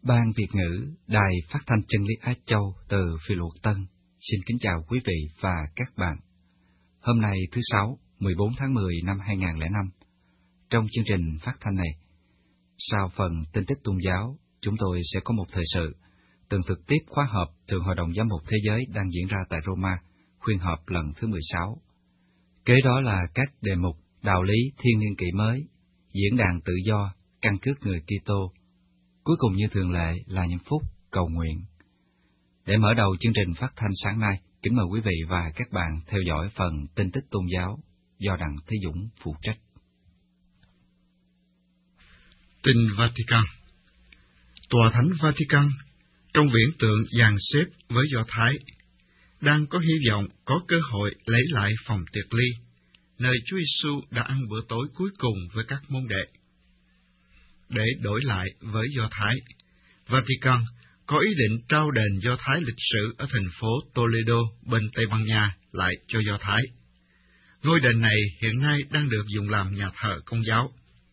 Ban Việt ngữ Đài Phát thanh Chân lý Á Châu từ Phi Luật Tân xin kính chào quý vị và các bạn. Hôm nay thứ Sáu, 14 tháng 10 năm 2005, trong chương trình phát thanh này, sau phần tin tức tôn giáo, chúng tôi sẽ có một thời sự tường thực tiếp khóa họp Thượng Hội đồng Giám mục Thế giới đang diễn ra tại Roma, khuyên họp lần thứ 16. Kế đó là các đề mục đạo lý thiên niên kỷ mới, diễn đàn tự do, căn cước người Kitô. Cuối cùng như thường lệ là những phút cầu nguyện. Để mở đầu chương trình phát thanh sáng nay, kính mời quý vị và các bạn theo dõi phần tin tức tôn giáo do Đặng Thế Dũng phụ trách. Tin Vatican. Tòa Thánh Vatican trong viễn tượng dàn xếp với Do Thái đang có hy vọng có cơ hội lấy lại phòng tiệc ly, nơi Chúa Giêsu đã ăn bữa tối cuối cùng với các môn đệ. Để đổi lại với Do Thái, Vatican có ý định trao đền Do Thái lịch sử ở thành phố Toledo bên Tây Ban Nha lại cho Do Thái. Ngôi đền này hiện nay đang được dùng làm nhà thờ Công giáo.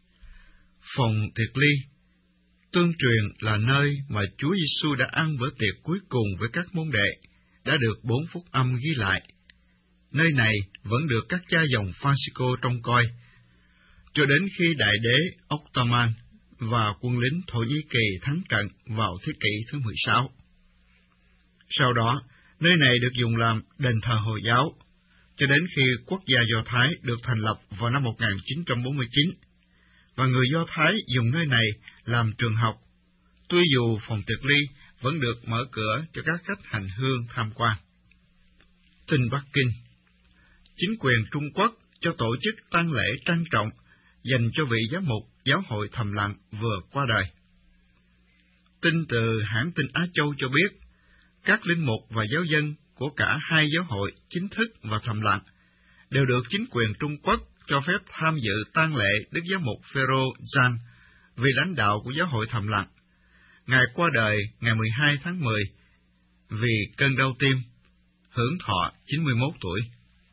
Phòng tiệc ly tương truyền là nơi mà Chúa Giêsu đã ăn bữa tiệc cuối cùng với các môn đệ, đã được 4 phúc âm ghi lại. Nơi này vẫn được các cha dòng Francisco trông coi, cho đến khi đại đế Ottoman và quân lính Thổ Nhĩ Kỳ thắng trận vào thế kỷ thứ 16. Sau đó, nơi này được dùng làm đền thờ Hồi giáo, cho đến khi quốc gia Do Thái được thành lập vào năm 1949, và người Do Thái dùng nơi này làm trường học, tuy dù phòng tiệc ly vẫn được mở cửa cho các khách hành hương tham quan. Tin Bắc Kinh. Chính quyền Trung Quốc cho tổ chức tang lễ trang trọng dành cho vị giám mục Giáo hội Thầm Lặng vừa qua đời. Tin từ hãng tin Á Châu cho biết, các linh mục và giáo dân của cả hai giáo hội chính thức và Thầm Lặng đều được chính quyền Trung Quốc cho phép tham dự tang lễ Đức Giám mục Phêrô Giang, vị lãnh đạo của Giáo hội Thầm Lặng. Ngài qua đời ngày 12 tháng 10 vì cơn đau tim, hưởng thọ 91 tuổi.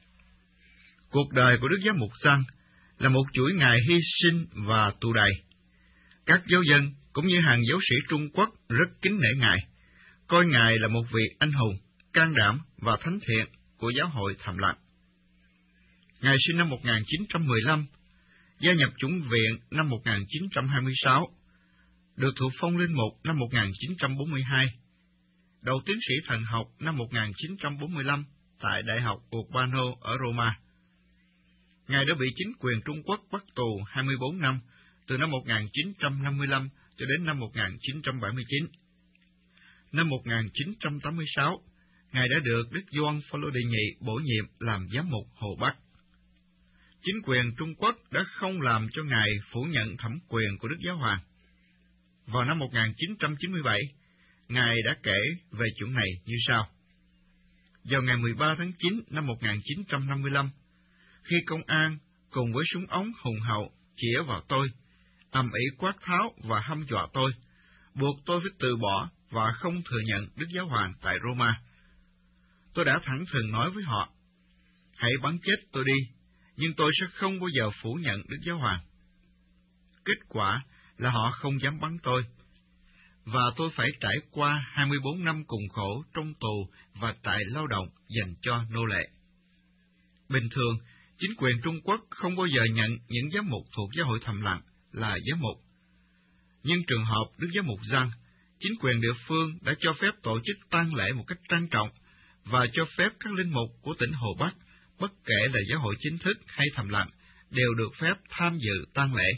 Cuộc đời của Đức Giám mục Giang là một chuỗi ngày hy sinh và tù đầy. Các giáo dân cũng như hàng giáo sĩ Trung Quốc rất kính nể Ngài, coi Ngài là một vị anh hùng, can đảm và thánh thiện của Giáo hội Thầm Lặng. Ngài sinh năm 1915, gia nhập chủng viện năm 1926, được thụ phong linh mục năm 1942, đậu tiến sĩ thần học năm 1945 tại Đại học Urbano ở Roma. Ngài đã bị chính quyền Trung Quốc bắt tù 24 năm, từ năm 1955 cho đến năm 1979. Năm 1986, Ngài đã được Đức Gioan Phaolô đệ nhị bổ nhiệm làm giám mục Hồ Bắc. Chính quyền Trung Quốc đã không làm cho Ngài phủ nhận thẩm quyền của Đức Giáo Hoàng. Vào năm 1997, Ngài đã kể về chuyện này như sau. Vào ngày 13 tháng 9 năm 1955, khi công an cùng với súng ống hùng hậu chĩa vào tôi, ầm ĩ quát tháo và hăm dọa tôi, buộc tôi phải từ bỏ và không thừa nhận Đức Giáo Hoàng tại Roma. Tôi đã thẳng thừng nói với họ, hãy bắn chết tôi đi, nhưng tôi sẽ không bao giờ phủ nhận Đức Giáo Hoàng. Kết quả là họ không dám bắn tôi, và tôi phải trải qua 24 năm cùng khổ trong tù và trại lao động dành cho nô lệ. Bình thường, chính quyền Trung Quốc không bao giờ nhận những giám mục thuộc Giáo hội Thầm Lặng là giám mục. Nhưng trường hợp Đức Giám mục Giang, chính quyền địa phương đã cho phép tổ chức tang lễ một cách trang trọng và cho phép các linh mục của tỉnh Hồ Bắc, bất kể là giáo hội chính thức hay Thầm Lặng, đều được phép tham dự tang lễ.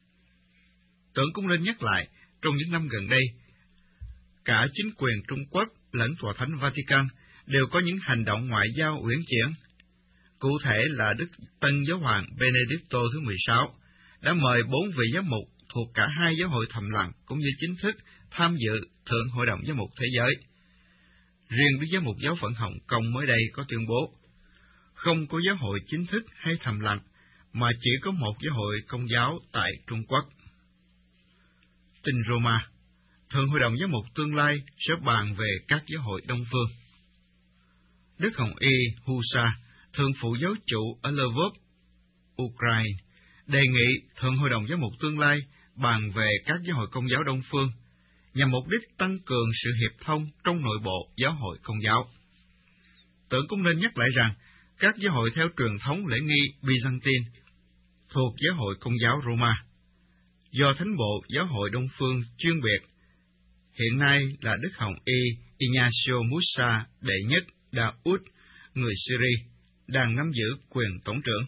Tưởng cũng nên nhắc lại, trong những năm gần đây, cả chính quyền Trung Quốc lẫn Tòa Thánh Vatican đều có những hành động ngoại giao uyển chuyển. Cụ thể là Đức Tân Giáo hoàng Benedicto thứ 16 đã mời 4 vị giám mục thuộc cả hai giáo hội Thầm Lặng cũng như chính thức tham dự Thượng Hội đồng Giám mục Thế giới. Riêng Đức Giám mục Giáo phận Hồng Kông mới đây có tuyên bố, không có giáo hội chính thức hay Thầm Lặng, mà chỉ có một giáo hội Công giáo tại Trung Quốc. Tin Roma. Thượng Hội đồng Giám mục tương lai sẽ bàn về các giáo hội Đông phương. Đức Hồng Y Husa, Thượng phụ giáo chủ ở Lvov, Ukraine, đề nghị Thượng Hội đồng Giám mục tương lai bàn về các giáo hội Công giáo Đông phương, nhằm mục đích tăng cường sự hiệp thông trong nội bộ giáo hội Công giáo. Tưởng cũng nên nhắc lại rằng, các giáo hội theo truyền thống lễ nghi Byzantine thuộc giáo hội Công giáo Roma, do Thánh bộ giáo hội Đông phương chuyên biệt, hiện nay là Đức Hồng Y Ignacio Musa đệ nhất Daoud, người Syria, đang nắm giữ quyền tổng trưởng.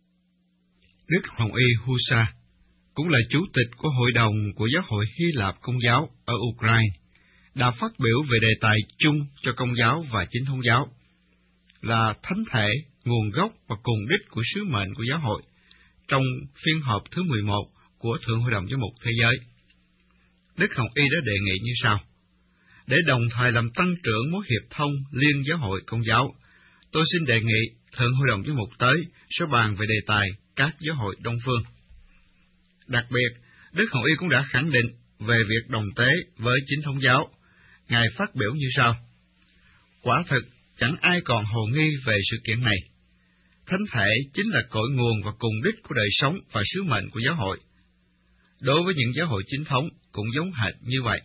Đức Hồng Y Husa cũng là chủ tịch của Hội đồng của Giáo hội Hy Lạp Công giáo ở Ukraine, đã phát biểu về đề tài chung cho Công giáo và Chính thống giáo, là thánh thể, nguồn gốc và cùng đích của sứ mệnh của giáo hội, trong phiên họp thứ 11 của Thượng Hội đồng Giám mục Thế giới. Đức Hồng Y đã đề nghị như sau: để đồng thời làm tăng trưởng mối hiệp thông liên giáo hội Công giáo, tôi xin đề nghị Thượng Hội đồng Giám mục tới sẽ bàn về đề tài các giáo hội Đông phương. Đặc biệt, Đức Hồng Y cũng đã khẳng định về việc đồng tế với Chính thống giáo. Ngài phát biểu như sau: quả thực, chẳng ai còn hồ nghi về sự kiện này. Thánh thể chính là cội nguồn và cùng đích của đời sống và sứ mệnh của giáo hội. Đối với những giáo hội chính thống cũng giống hệt như vậy.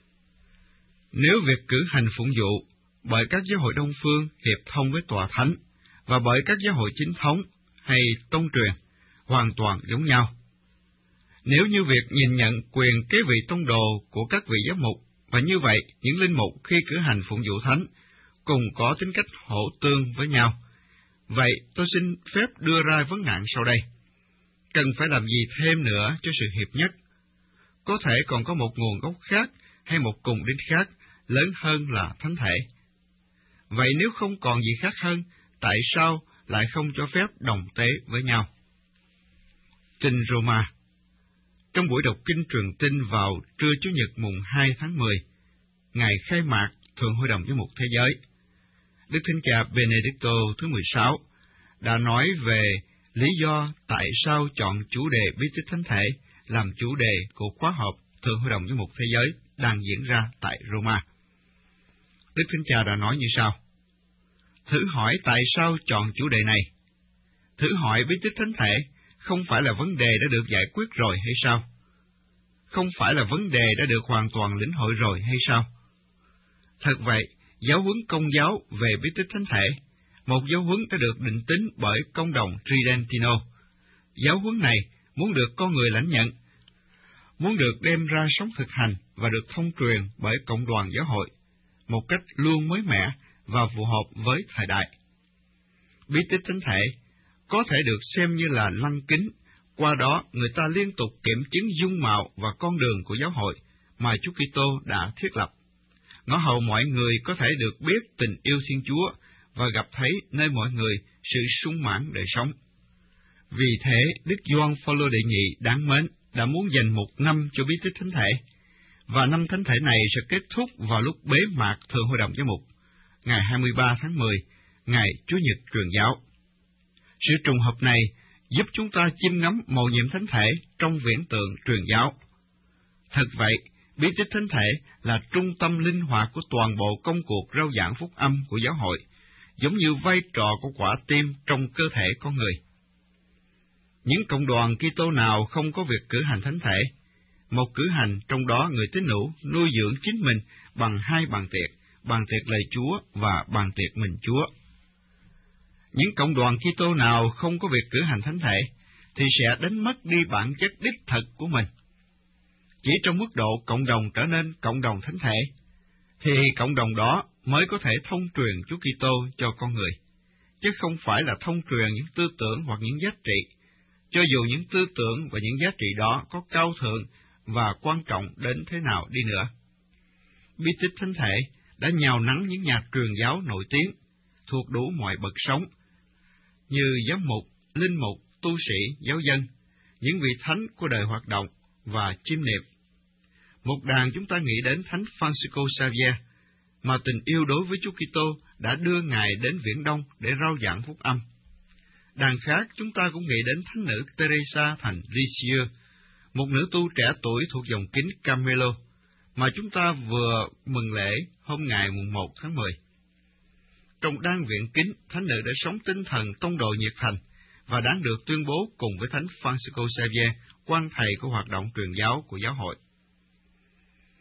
Nếu việc cử hành phụng vụ bởi các giáo hội Đông phương hiệp thông với tòa thánh và bởi các giáo hội chính thống hay tông truyền hoàn toàn giống nhau, nếu như việc nhìn nhận quyền kế vị tông đồ của các vị giám mục, và như vậy những linh mục khi cử hành phụng vụ thánh cùng có tính cách hỗ tương với nhau, vậy tôi xin phép đưa ra vấn nạn sau đây: cần phải làm gì thêm nữa cho sự hiệp nhất? Có thể còn có một nguồn gốc khác hay một cùng đích khác lớn hơn là thánh thể. Vậy nếu không còn gì khác hơn, tại sao lại không cho phép đồng tế với nhau? Kinh Roma. Trong buổi đọc kinh truyền tin vào trưa Chủ nhật mùng 2 tháng 10, ngày khai mạc Thượng Hội đồng Giám mục Thế giới, Đức Thánh Cha Benedicto thứ 16 đã nói về lý do tại sao chọn chủ đề bí tích thánh thể làm chủ đề của khóa họp Thượng Hội đồng Giám mục Thế giới đang diễn ra tại Roma. Đức Thánh Cha đã nói như sau: thử hỏi tại sao chọn chủ đề này? Thử hỏi bí tích thánh thể không phải là vấn đề đã được giải quyết rồi hay sao? Không phải là vấn đề đã được hoàn toàn lĩnh hội rồi hay sao? Thật vậy, giáo huấn Công giáo về bí tích thánh thể, một giáo huấn đã được định tính bởi công đồng Tridentino. Giáo huấn này muốn được con người lãnh nhận, muốn được đem ra sống thực hành và được thông truyền bởi cộng đoàn giáo hội, một cách luôn mới mẻ và phù hợp với thời đại. Bí tích thánh thể có thể được xem như là lăng kính, qua đó người ta liên tục kiểm chứng dung mạo và con đường của giáo hội mà Chúa Kitô đã thiết lập, ngõ hầu mọi người có thể được biết tình yêu Thiên Chúa và gặp thấy nơi mọi người sự sung mãn đời sống. Vì thế, Đức Gioan Phaolô đệ nhị đáng mến đã muốn dành một năm cho bí tích thánh thể, và năm thánh thể này sẽ kết thúc vào lúc bế mạc Thượng Hội đồng Giám mục, ngày 23 tháng 10, ngày Chúa nhật truyền giáo. Sự trùng hợp này giúp chúng ta chiêm ngắm mầu nhiệm thánh thể trong viễn tượng truyền giáo. Thật vậy, bí tích thánh thể là trung tâm linh hoạt của toàn bộ công cuộc rao giảng phúc âm của giáo hội, giống như vai trò của quả tim trong cơ thể con người. Những cộng đoàn Kitô nào không có việc cử hành thánh thể? Một cử hành trong đó người tín hữu nuôi dưỡng chính mình bằng hai bàn tiệc lời Chúa và bàn tiệc mình Chúa. Những cộng đoàn Kitô nào không có việc cử hành thánh thể thì sẽ đánh mất đi bản chất đích thực của mình. Chỉ trong mức độ cộng đồng trở nên cộng đồng thánh thể, thì cộng đồng đó mới có thể thông truyền Chúa Kitô cho con người, chứ không phải là thông truyền những tư tưởng hoặc những giá trị, cho dù những tư tưởng và những giá trị đó có cao thượng và quan trọng đến thế nào đi nữa. Bí tích thánh thể đã nhào nắng những nhà truyền giáo nổi tiếng, thuộc đủ mọi bậc sống, như giám mục, linh mục, tu sĩ, giáo dân, những vị thánh của đời hoạt động và chiêm niệm. Một đàn chúng ta nghĩ đến Thánh Francisco Xavier, mà tình yêu đối với Chúa Kitô đã đưa Ngài đến Viễn Đông để rao giảng phúc âm. Đàn khác chúng ta cũng nghĩ đến Thánh nữ Teresa thành Lisieux, một nữ tu trẻ tuổi thuộc dòng kính Carmelo, mà chúng ta vừa mừng lễ hôm ngày mùng 1 tháng 10. Trong đan viện kính, thánh nữ đã sống tinh thần tông đồ nhiệt thành và đáng được tuyên bố cùng với Thánh Francisco Xavier, quan thầy của hoạt động truyền giáo của giáo hội.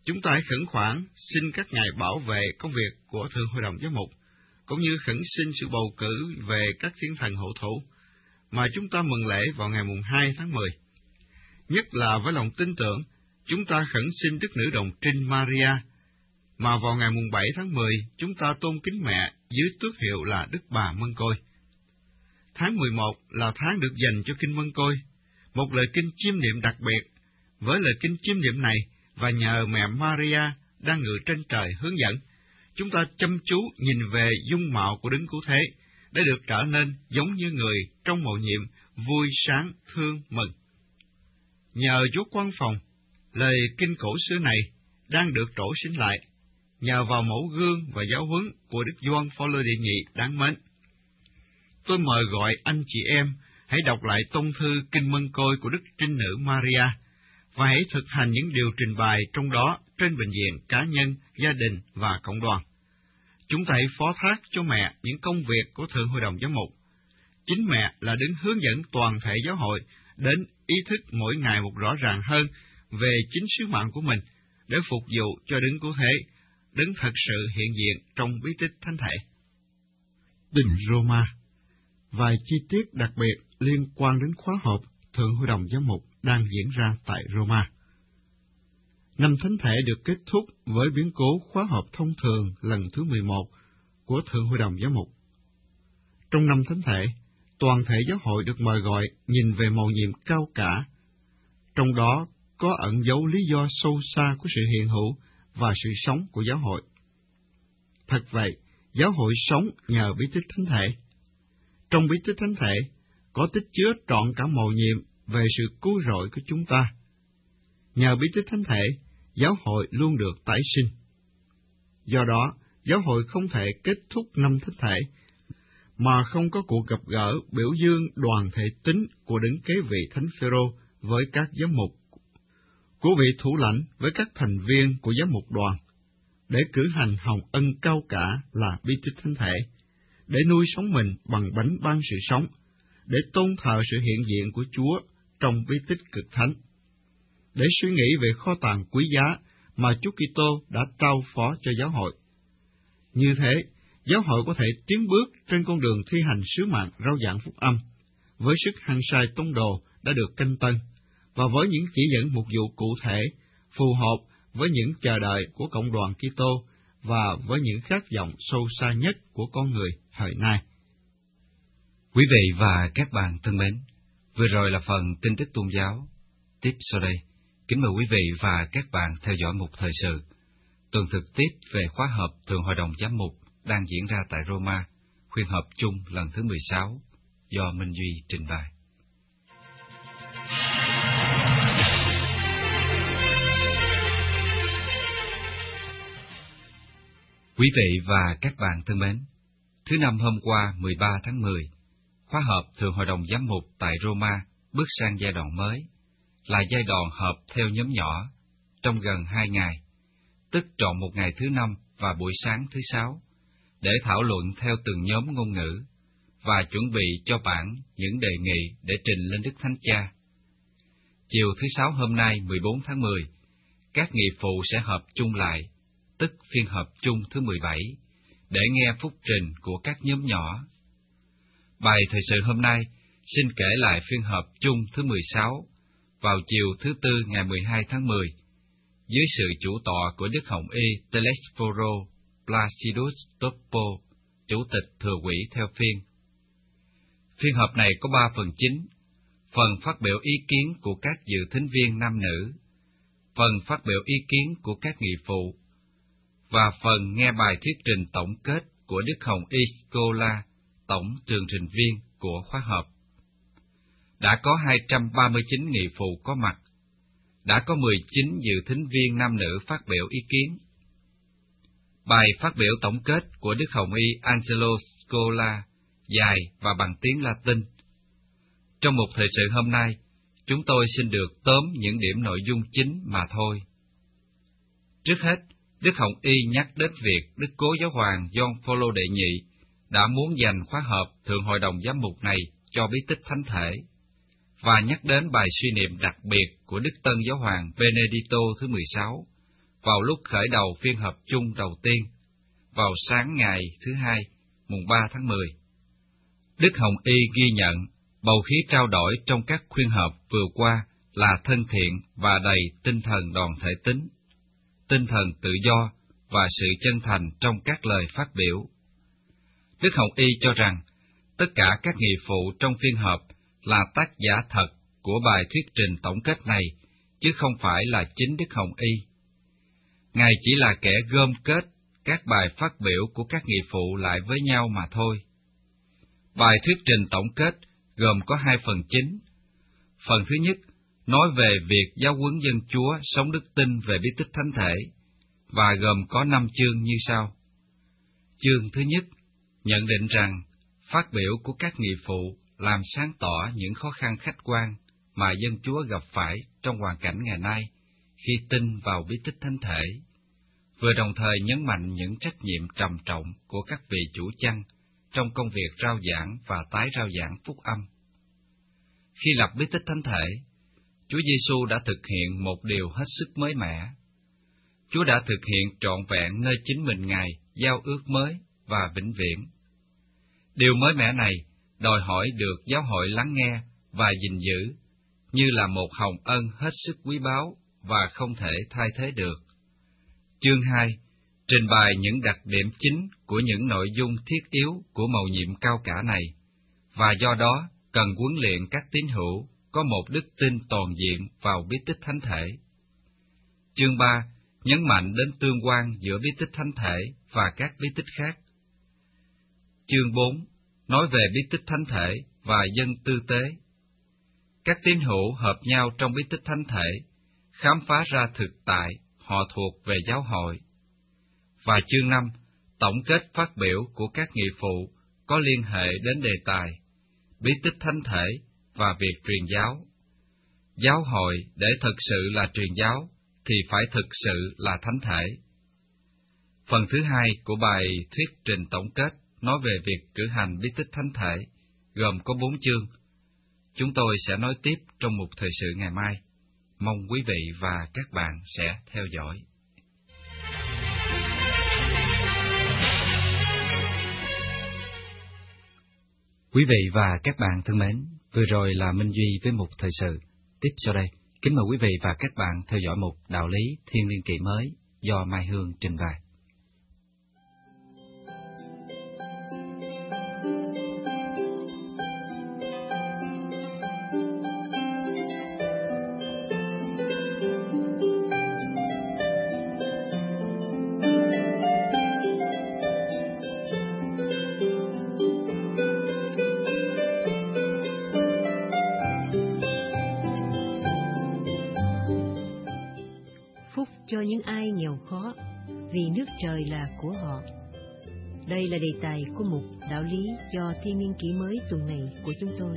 Chúng ta hãy khẩn khoản xin các ngài bảo vệ công việc của Thượng Hội đồng Giám mục, cũng như khẩn xin sự bầu cử về các thiên thần hộ thủ mà chúng ta mừng lễ vào ngày mùng 2 tháng 10. Nhất là với lòng tin tưởng, chúng ta khẩn xin Đức Nữ Đồng Trinh Maria, mà vào ngày mùng 7 tháng 10 chúng ta tôn kính mẹ dưới tước hiệu là Đức Bà Mân Côi. Tháng 11 là tháng được dành cho Kinh Mân Côi, một lời kinh chiêm niệm đặc biệt. Với lời kinh chiêm niệm này, và nhờ mẹ Maria đang ngự trên trời hướng dẫn, chúng ta chăm chú nhìn về dung mạo của Đấng Cứu Thế, để được trở nên giống như người trong mầu nhiệm, vui sáng, thương, mừng. Nhờ Chúa Quan Phòng, lời kinh cổ xưa này đang được trổ sinh lại, nhờ vào mẫu gương và giáo huấn của Đức Gioan Phaolô đệ nhị đáng mến. Tôi mời gọi anh chị em hãy đọc lại tông thư Kinh Mân Côi của Đức Trinh Nữ Maria, và hãy thực hành những điều trình bày trong đó trên bệnh viện cá nhân, gia đình và cộng đoàn. Chúng ta hãy phó thác cho mẹ những công việc của Thượng Hội đồng Giám mục. Chính mẹ là đứng hướng dẫn toàn thể giáo hội đến ý thức mỗi ngày một rõ ràng hơn về chính sứ mạng của mình, để phục vụ cho Đấng Cứu Thế, Đấng thật sự hiện diện trong bí tích thánh thể. Đình Roma. Vài chi tiết đặc biệt liên quan đến khóa họp Thượng Hội đồng Giám mục đang diễn ra tại Roma. Năm thánh thể được kết thúc với biến cố khóa họp thông thường lần thứ 11 của Thượng Hội đồng Giám mục. Trong năm thánh thể, toàn thể giáo hội được mời gọi nhìn về mầu nhiệm cao cả. Trong đó có ẩn dấu lý do sâu xa của sự hiện hữu và sự sống của giáo hội. Thật vậy, giáo hội sống nhờ bí tích thánh thể. Trong bí tích thánh thể, có tích chứa trọn cả mầu nhiệm về sự cứu rỗi của chúng ta. Nhờ bí tích thánh thể, giáo hội luôn được tái sinh. Do đó, giáo hội không thể kết thúc năm thánh thể mà không có cuộc gặp gỡ biểu dương đoàn thể tín của Đấng Kế Vị Thánh Phêrô với các giám mục, của vị thủ lãnh với các thành viên của giám mục đoàn, để cử hành hồng ân cao cả là bí tích thánh thể, để nuôi sống mình bằng bánh ban sự sống, để tôn thờ sự hiện diện của Chúa trong bí tích cực thánh, để suy nghĩ về kho tàng quý giá mà Chúa Kitô đã trao phó cho giáo hội. Như thế, giáo hội có thể tiến bước trên con đường thi hành sứ mạng rao giảng phúc âm, với sức hăng say tông đồ đã được canh tân, và với những chỉ dẫn mục vụ cụ thể, phù hợp với những chờ đợi của cộng đoàn Kitô và với những khát vọng sâu xa nhất của con người thời nay. Quý vị và các bạn thân mến, vừa rồi là phần tin tức tôn giáo. Tiếp sau đây, kính mời quý vị và các bạn theo dõi một thời sự tuần thực tiếp về khóa họp Thượng Hội đồng Giám mục đang diễn ra tại Roma, khuyên họp chung lần thứ 16, do Minh Duy trình bày. Quý vị và các bạn thân mến, thứ Năm hôm qua 13 tháng 10, khóa họp Thượng Hội đồng Giám mục tại Roma bước sang giai đoạn mới, là giai đoạn họp theo nhóm nhỏ trong gần 2 ngày, tức trọn một ngày thứ Năm và buổi sáng thứ Sáu, để thảo luận theo từng nhóm ngôn ngữ và chuẩn bị cho bản những đề nghị để trình lên Đức Thánh Cha. Chiều thứ Sáu hôm nay 14 tháng 10, các nghị phụ sẽ họp chung lại, tức phiên họp chung thứ 17, để nghe phúc trình của các nhóm nhỏ. Bài thời sự hôm nay xin kể lại phiên họp chung thứ 16 vào chiều thứ Tư ngày 12 tháng 10, dưới sự chủ tọa của Đức Hồng Y Telesforo Placidus Toppo, chủ tịch thừa quỹ theo phiên. Phiên họp này có 3 phần chính: phần phát biểu ý kiến của các dự thính viên nam nữ, phần phát biểu ý kiến của các nghị phụ, và phần nghe bài thuyết trình tổng kết của Đức Hồng Y Scola, tổng tường trình viên của khóa họp. Đã có 239 nghị phụ có mặt, đã có 19 dự thính viên nam nữ phát biểu ý kiến. Bài phát biểu tổng kết của Đức Hồng Y Angelo Scola dài và bằng tiếng Latin. Trong một thời sự hôm nay, chúng tôi xin được tóm những điểm nội dung chính mà thôi. Trước hết, Đức Hồng Y nhắc đến việc Đức Cố Giáo hoàng Gioan Phaolô đệ nhị đã muốn dành khóa họp Thượng Hội đồng Giám mục này cho bí tích thánh thể, và nhắc đến bài suy niệm đặc biệt của Đức Tân Giáo hoàng Benedicto thứ 16 vào lúc khởi đầu phiên họp chung đầu tiên, vào sáng ngày thứ Hai, mùng 3 tháng 10. Đức Hồng Y ghi nhận bầu khí trao đổi trong các khuyên họp vừa qua là thân thiện và đầy tinh thần đoàn thể tính, tinh thần tự do và sự chân thành trong các lời phát biểu. Đức Hồng Y cho rằng tất cả các nghị phụ trong phiên họp là tác giả thật của bài thuyết trình tổng kết này, chứ không phải là chính Đức Hồng Y. Ngài chỉ là kẻ gom kết các bài phát biểu của các nghị phụ lại với nhau mà thôi. Bài thuyết trình tổng kết gồm có 2 phần chính. Phần thứ nhất nói về việc giáo huấn dân Chúa sống đức tin về bí tích thánh thể, và gồm có 5 chương như sau. Chương thứ nhất nhận định rằng phát biểu của các nghị phụ làm sáng tỏ những khó khăn khách quan mà dân Chúa gặp phải trong hoàn cảnh ngày nay khi tin vào bí tích thánh thể, vừa đồng thời nhấn mạnh những trách nhiệm trầm trọng của các vị chủ chăn trong công việc rao giảng và tái rao giảng phúc âm. Khi lập bí tích thánh thể, Chúa Giêsu đã thực hiện một điều hết sức mới mẻ. Chúa đã thực hiện trọn vẹn nơi chính mình Ngài giao ước mới và vĩnh viễn. Điều mới mẻ này đòi hỏi được giáo hội lắng nghe và gìn giữ, như là một hồng ân hết sức quý báu và không thể thay thế được. Chương 2 trình bày những đặc điểm chính của những nội dung thiết yếu của mầu nhiệm cao cả này, và do đó cần huấn luyện các tín hữu có một đức tin toàn diện vào bí tích thánh thể. Chương 3 nhấn mạnh đến tương quan giữa bí tích thánh thể và các bí tích khác. Chương 4 nói về bí tích thánh thể và dân tư tế. Các tín hữu hợp nhau trong bí tích thánh thể, khám phá ra thực tại họ thuộc về giáo hội. Và chương 5 tổng kết phát biểu của các nghị phụ có liên hệ đến đề tài bí tích thánh thể và việc truyền giáo. Giáo hội để thực sự là truyền giáo thì phải thực sự là thánh thể. Phần thứ 2 của bài thuyết trình tổng kết nói về việc cử hành bí tích thánh thể, gồm có 4 chương. Chúng tôi sẽ nói tiếp trong mục thời sự ngày mai. Mong quý vị và các bạn sẽ theo dõi. Quý vị và các bạn thân mến, vừa rồi là Minh Duy với mục thời sự. Tiếp sau đây, kính mời quý vị và các bạn theo dõi mục Đạo lý Thiên niên kỷ mới do Mai Hương trình bày. Cho những ai nghèo khó, vì nước trời là của họ. Đây là đề tài của mục Đạo lý cho Thiên niên kỷ mới tuần này của chúng tôi.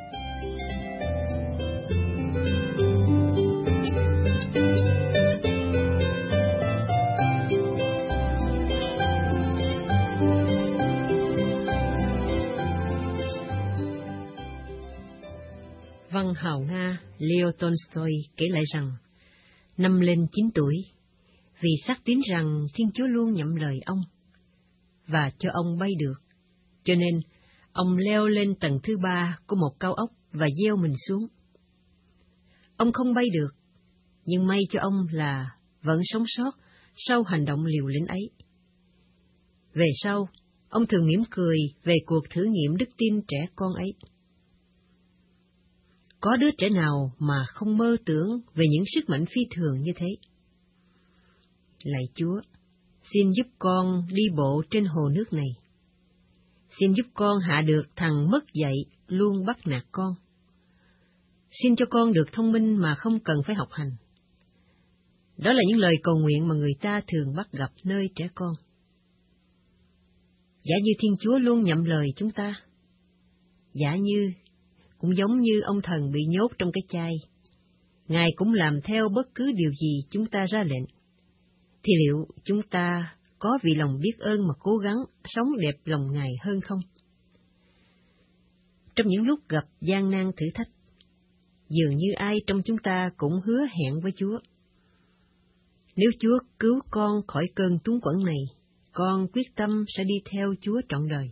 Văn hào Nga Leo Tolstoy kể lại rằng, năm lên 9 tuổi, vì xác tín rằng Thiên Chúa luôn nhậm lời ông, và cho ông bay được, cho nên ông leo lên tầng thứ 3 của một cao ốc và gieo mình xuống. Ông không bay được, nhưng may cho ông là vẫn sống sót sau hành động liều lĩnh ấy. Về sau, ông thường mỉm cười về cuộc thử nghiệm đức tin trẻ con ấy. Có đứa trẻ nào mà không mơ tưởng về những sức mạnh phi thường như thế? Lạy Chúa, xin giúp con đi bộ trên hồ nước này. Xin giúp con hạ được thằng mất dạy luôn bắt nạt con. Xin cho con được thông minh mà không cần phải học hành. Đó là những lời cầu nguyện mà người ta thường bắt gặp nơi trẻ con. Giả như Thiên Chúa luôn nhậm lời chúng ta, giả như cũng giống như ông thần bị nhốt trong cái chai, Ngài cũng làm theo bất cứ điều gì chúng ta ra lệnh, thì liệu chúng ta có vì lòng biết ơn mà cố gắng sống đẹp lòng Ngài hơn không? Trong những lúc gặp gian nan thử thách, dường như ai trong chúng ta cũng hứa hẹn với Chúa: Nếu Chúa cứu con khỏi cơn túng quẫn này, con quyết tâm sẽ đi theo Chúa trọn đời.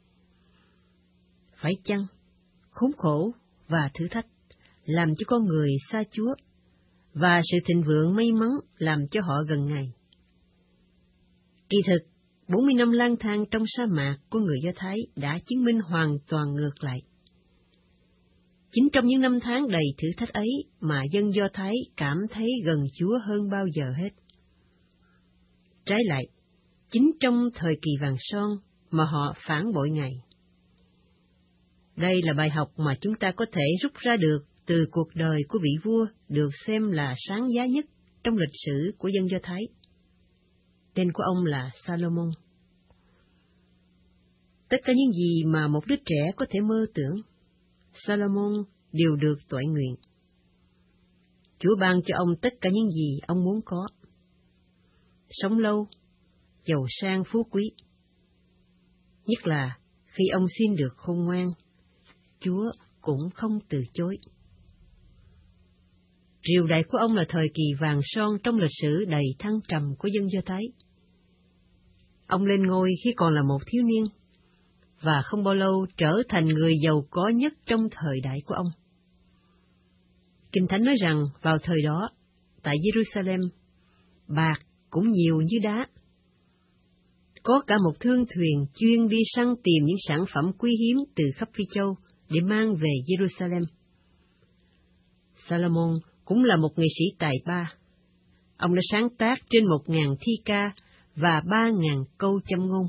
Phải chăng, khốn khổ và thử thách làm cho con người xa Chúa, và sự thịnh vượng may mắn làm cho họ gần Ngài? Kỳ thực, 40 năm lang thang trong sa mạc của người Do Thái đã chứng minh hoàn toàn ngược lại. Chính trong những năm tháng đầy thử thách ấy mà dân Do Thái cảm thấy gần Chúa hơn bao giờ hết. Trái lại, chính trong thời kỳ vàng son mà họ phản bội Ngài. Đây là bài học mà chúng ta có thể rút ra được từ cuộc đời của vị vua được xem là sáng giá nhất trong lịch sử của dân Do Thái. Tên của ông là Salomon. Tất cả những gì mà một đứa trẻ có thể mơ tưởng, Salomon đều được toại nguyện. Chúa ban cho ông tất cả những gì ông muốn có. Sống lâu, giàu sang phú quý. Nhất là khi ông xin được khôn ngoan, Chúa cũng không từ chối. Triều đại của ông là thời kỳ vàng son trong lịch sử đầy thăng trầm của dân Do Thái. Ông lên ngôi khi còn là một thiếu niên, và không bao lâu trở thành người giàu có nhất trong thời đại của ông. Kinh Thánh nói rằng vào thời đó, tại Jerusalem, bạc cũng nhiều như đá. Có cả một thương thuyền chuyên đi săn tìm những sản phẩm quý hiếm từ khắp Phi Châu để mang về Jerusalem. Salomon cũng là một nghệ sĩ tài ba. Ông đã sáng tác trên 1000 thi ca và 3000 câu châm ngôn.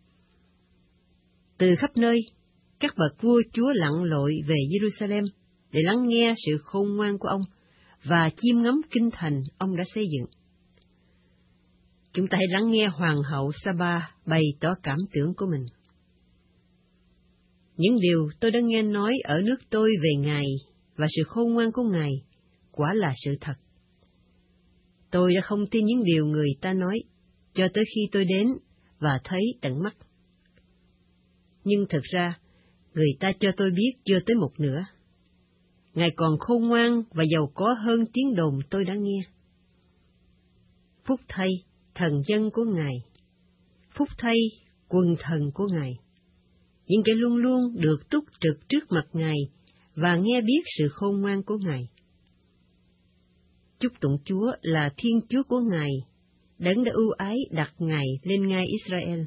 Từ khắp nơi, các bậc vua chúa lặn lội về Jerusalem để lắng nghe sự khôn ngoan của ông và chiêm ngắm kinh thành ông đã xây dựng. Chúng ta hãy lắng nghe Hoàng hậu Sa-ba bày tỏ cảm tưởng của mình. Những điều tôi đã nghe nói ở nước tôi về Ngài và sự khôn ngoan của Ngài quả là sự thật. Tôi đã không tin những điều người ta nói, cho tới khi tôi đến và thấy tận mắt. Nhưng thật ra, người ta cho tôi biết chưa tới một nửa. Ngài còn khôn ngoan và giàu có hơn tiếng đồn tôi đã nghe. Phúc thay thần dân của Ngài, phúc thay quần thần của Ngài, những kẻ luôn luôn được túc trực trước mặt Ngài và nghe biết sự khôn ngoan của Ngài. Chúc tụng Chúa là Thiên Chúa của Ngài, Đấng đã ưu ái đặt Ngài lên ngai Israel.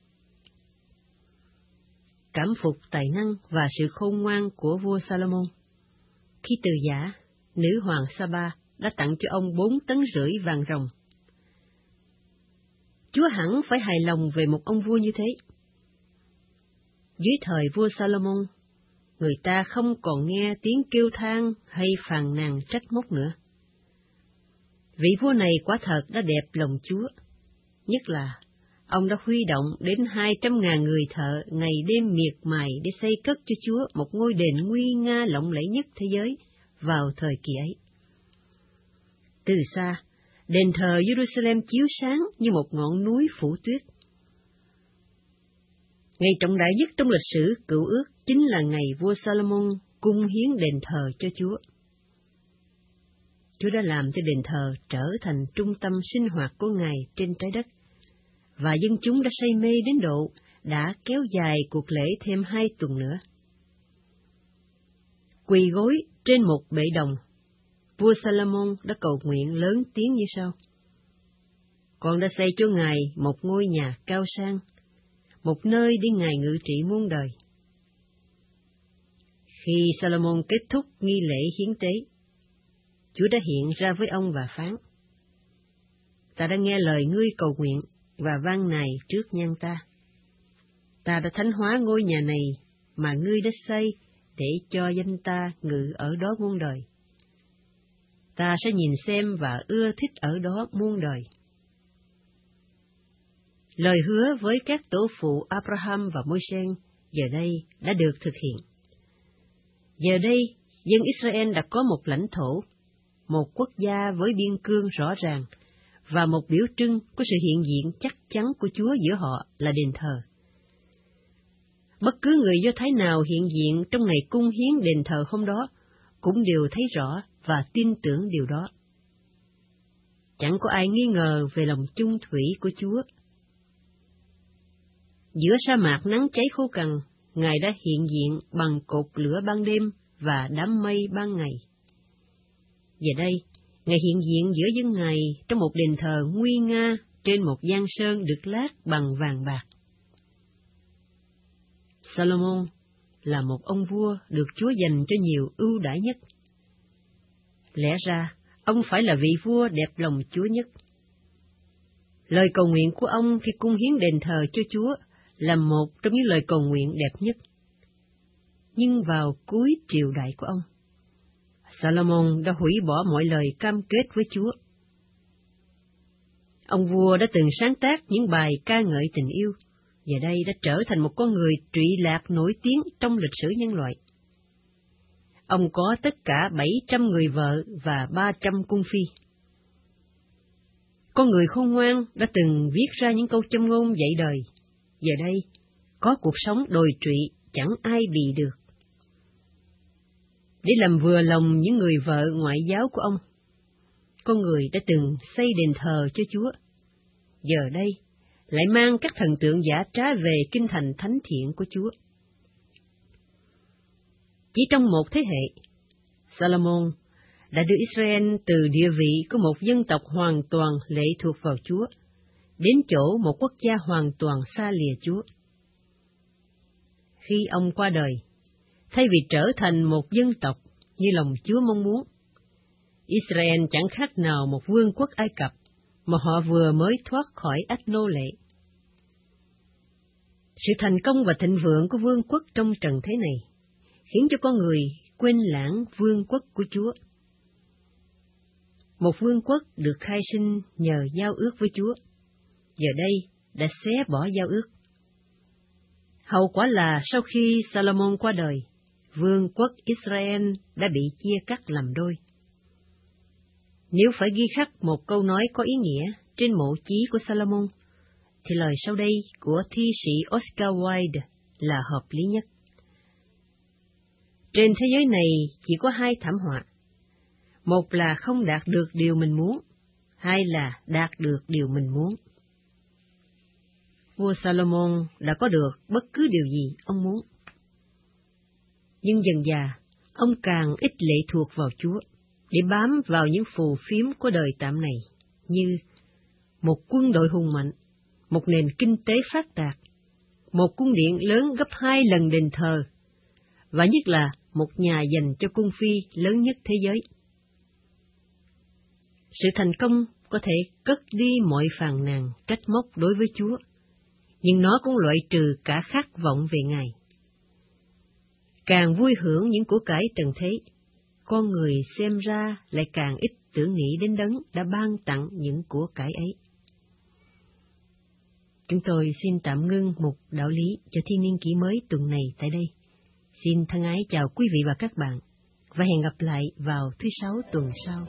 Cảm phục tài năng và sự khôn ngoan của vua Salomon. Khi từ giả, nữ hoàng Sa-ba đã tặng cho ông 4,5 tấn vàng ròng. Chúa hẳn phải hài lòng về một ông vua như thế. Dưới thời vua Salomon, người ta không còn nghe tiếng kêu than hay phàn nàn trách móc nữa. Vị vua này quả thật đã đẹp lòng Chúa, nhất là ông đã huy động đến 200.000 người thợ ngày đêm miệt mài để xây cất cho Chúa một ngôi đền nguy nga lộng lẫy nhất thế giới vào thời kỳ ấy. Từ xa, đền thờ Jerusalem chiếu sáng như một ngọn núi phủ tuyết. Ngày trọng đại nhất trong lịch sử Cựu Ước chính là ngày vua Salomon cung hiến đền thờ cho Chúa. Chúa đã làm cho đền thờ trở thành trung tâm sinh hoạt của Ngài trên trái đất, và dân chúng đã say mê đến độ đã kéo dài cuộc lễ thêm 2 tuần nữa. Quỳ gối trên một bệ đồng, vua Salomon đã cầu nguyện lớn tiếng như sau: Con đã xây cho Ngài một ngôi nhà cao sang, một nơi để Ngài ngự trị muôn đời. Khi Salomon kết thúc nghi lễ hiến tế, Chúa đã hiện ra với ông và phán: Ta đã nghe lời ngươi cầu nguyện và van nài trước nhan ta. Ta đã thánh hóa ngôi nhà này mà ngươi đã xây để cho danh ta ngự ở đó muôn đời. Ta sẽ nhìn xem và ưa thích ở đó muôn đời. Lời hứa với các tổ phụ Abraham và Môi-se giờ đây đã được thực hiện. Giờ đây, dân Israel đã có một lãnh thổ, một quốc gia với biên cương rõ ràng, và một biểu trưng của sự hiện diện chắc chắn của Chúa giữa họ là đền thờ. Bất cứ người Do Thái nào hiện diện trong ngày cung hiến đền thờ hôm đó cũng đều thấy rõ và tin tưởng điều đó. chẳng có ai nghi ngờ về lòng chung thủy của Chúa. Giữa sa mạc nắng cháy khô cằn, Ngài đã hiện diện bằng cột lửa ban đêm và đám mây ban ngày. Giờ đây, Ngài hiện diện giữa dân Ngài trong một đền thờ nguy nga trên một giang sơn được lát bằng vàng bạc. Salomon là một ông vua được Chúa dành cho nhiều ưu đãi nhất. Lẽ ra, ông phải là vị vua đẹp lòng Chúa nhất. Lời cầu nguyện của ông khi cung hiến đền thờ cho Chúa là một trong những lời cầu nguyện đẹp nhất. Nhưng vào cuối triều đại của ông, Salomon đã hủy bỏ mọi lời cam kết với Chúa. Ông vua đã từng sáng tác những bài ca ngợi tình yêu, giờ đây đã trở thành một con người trụy lạc nổi tiếng trong lịch sử nhân loại. Ông có tất cả 700 người vợ và 300 cung phi. Con người khôn ngoan đã từng viết ra những câu châm ngôn dạy đời, giờ đây có cuộc sống đồi trụy chẳng ai bì được. Để làm vừa lòng những người vợ ngoại giáo của ông, con người đã từng xây đền thờ cho Chúa, giờ đây lại mang các thần tượng giả trá về kinh thành thánh thiện của Chúa. Chỉ trong một thế hệ, Salomon đã đưa Israel từ địa vị của một dân tộc hoàn toàn lệ thuộc vào Chúa, đến chỗ một quốc gia hoàn toàn xa lìa Chúa. Khi ông qua đời, thay vì trở thành một dân tộc như lòng Chúa mong muốn, Israel chẳng khác nào một vương quốc Ai Cập mà họ vừa mới thoát khỏi ách nô lệ. Sự thành công và thịnh vượng của vương quốc trong trần thế này khiến cho con người quên lãng vương quốc của Chúa. Một vương quốc được khai sinh nhờ giao ước với Chúa, giờ đây đã xé bỏ giao ước. Hậu quả là sau khi Salomon qua đời, vương quốc Israel đã bị chia cắt làm đôi. Nếu phải ghi khắc một câu nói có ý nghĩa trên mộ chí của Salomon, thì lời sau đây của thi sĩ Oscar Wilde là hợp lý nhất. Trên thế giới này chỉ có hai thảm họa. Một là không đạt được điều mình muốn, hai là đạt được điều mình muốn. Vua Salomon đã có được bất cứ điều gì ông muốn. Nhưng dần dà, ông càng ít lệ thuộc vào Chúa, để bám vào những phù phiếm của đời tạm này, như một quân đội hùng mạnh, một nền kinh tế phát đạt, một cung điện lớn gấp 2 lần đền thờ, và nhất là một nhà dành cho cung phi lớn nhất thế giới. Sự thành công có thể cất đi mọi phàn nàn trách móc đối với Chúa, nhưng nó cũng loại trừ cả khát vọng về Ngài. Càng vui hưởng những của cải trần thế, con người xem ra lại càng ít tưởng nghĩ đến Đấng đã ban tặng những của cải ấy. Chúng tôi xin tạm ngưng mục đạo lý cho Thiên Niên Kỷ Mới tuần này tại đây. Xin thân ái chào quý vị và các bạn, và hẹn gặp lại vào thứ Sáu tuần sau.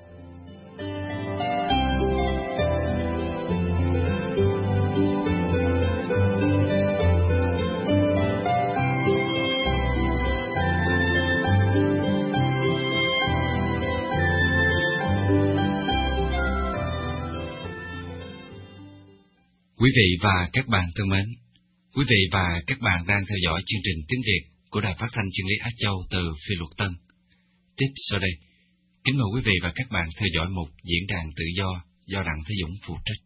Quý vị và các bạn thân mến, quý vị và các bạn đang theo dõi chương trình tiếng Việt của Đài Phát thanh Chân lý Á Châu từ Phi Luật Tân. Tiếp sau đây, kính mời quý vị và các bạn theo dõi mục Diễn đàn Tự do Đặng Thế Dũng phụ trách.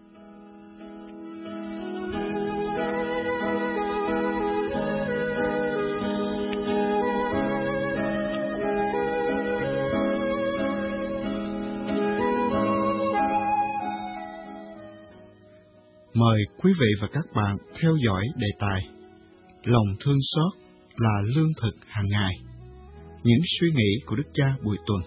Mời quý vị và các bạn theo dõi đề tài Lòng thương xót là lương thực hàng ngày. Những suy nghĩ của Đức Cha Bùi Tuần.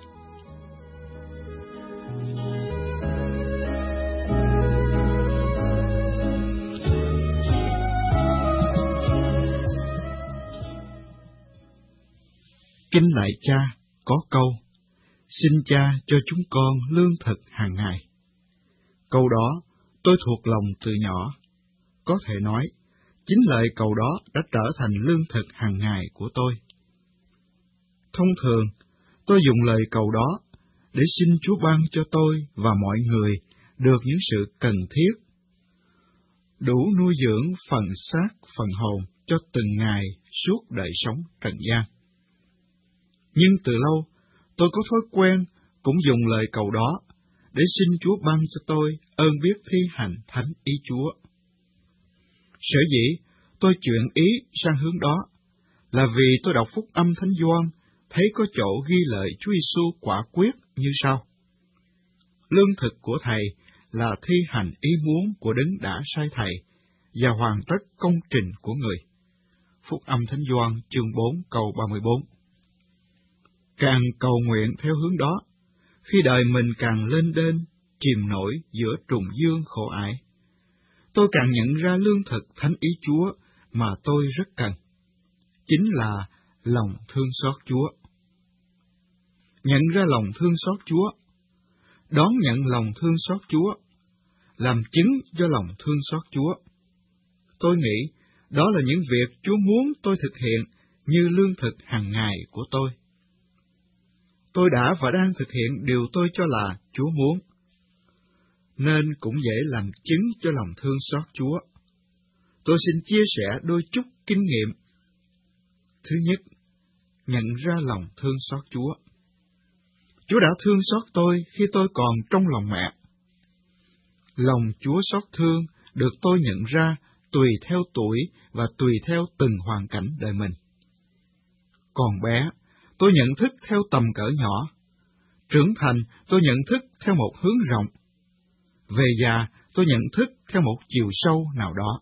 Kinh lạy Cha có câu: xin Cha cho chúng con lương thực hàng ngày. Câu đó tôi thuộc lòng từ nhỏ. Có thể nói, chính lời cầu đó đã trở thành lương thực hàng ngày của tôi. Thông thường, tôi dùng lời cầu đó để xin Chúa ban cho tôi và mọi người được những sự cần thiết, đủ nuôi dưỡng phần xác, phần hồn cho từng ngày suốt đời sống trần gian. Nhưng từ lâu, tôi có thói quen cũng dùng lời cầu đó để xin Chúa ban cho tôi ơn biết thi hành thánh ý Chúa. Sở dĩ tôi chuyển ý sang hướng đó là vì tôi đọc Phúc Âm Thánh Gioan thấy có chỗ ghi lời Chúa Giêsu quả quyết như sau: lương thực của Thầy là thi hành ý muốn của Đấng đã sai Thầy và hoàn tất công trình của người. Phúc Âm Thánh Gioan chương 4 câu 34. Càng cầu nguyện theo hướng đó, khi đời mình càng lên đên, chìm nổi giữa trùng dương khổ ải, tôi càng nhận ra lương thực thánh ý Chúa mà tôi rất cần, chính là lòng thương xót Chúa. Nhận ra lòng thương xót Chúa, đón nhận lòng thương xót Chúa, làm chứng cho lòng thương xót Chúa. Tôi nghĩ đó là những việc Chúa muốn tôi thực hiện như lương thực hàng ngày của tôi. Tôi đã và đang thực hiện điều tôi cho là Chúa muốn, nên cũng dễ làm chứng cho lòng thương xót Chúa. Tôi xin chia sẻ đôi chút kinh nghiệm. Thứ nhất, nhận ra lòng thương xót Chúa. Chúa đã thương xót tôi khi tôi còn trong lòng mẹ. Lòng Chúa xót thương được tôi nhận ra tùy theo tuổi và tùy theo từng hoàn cảnh đời mình. Còn bé, tôi nhận thức theo tầm cỡ nhỏ. Trưởng thành, tôi nhận thức theo một hướng rộng. Về già, tôi nhận thức theo một chiều sâu nào đó.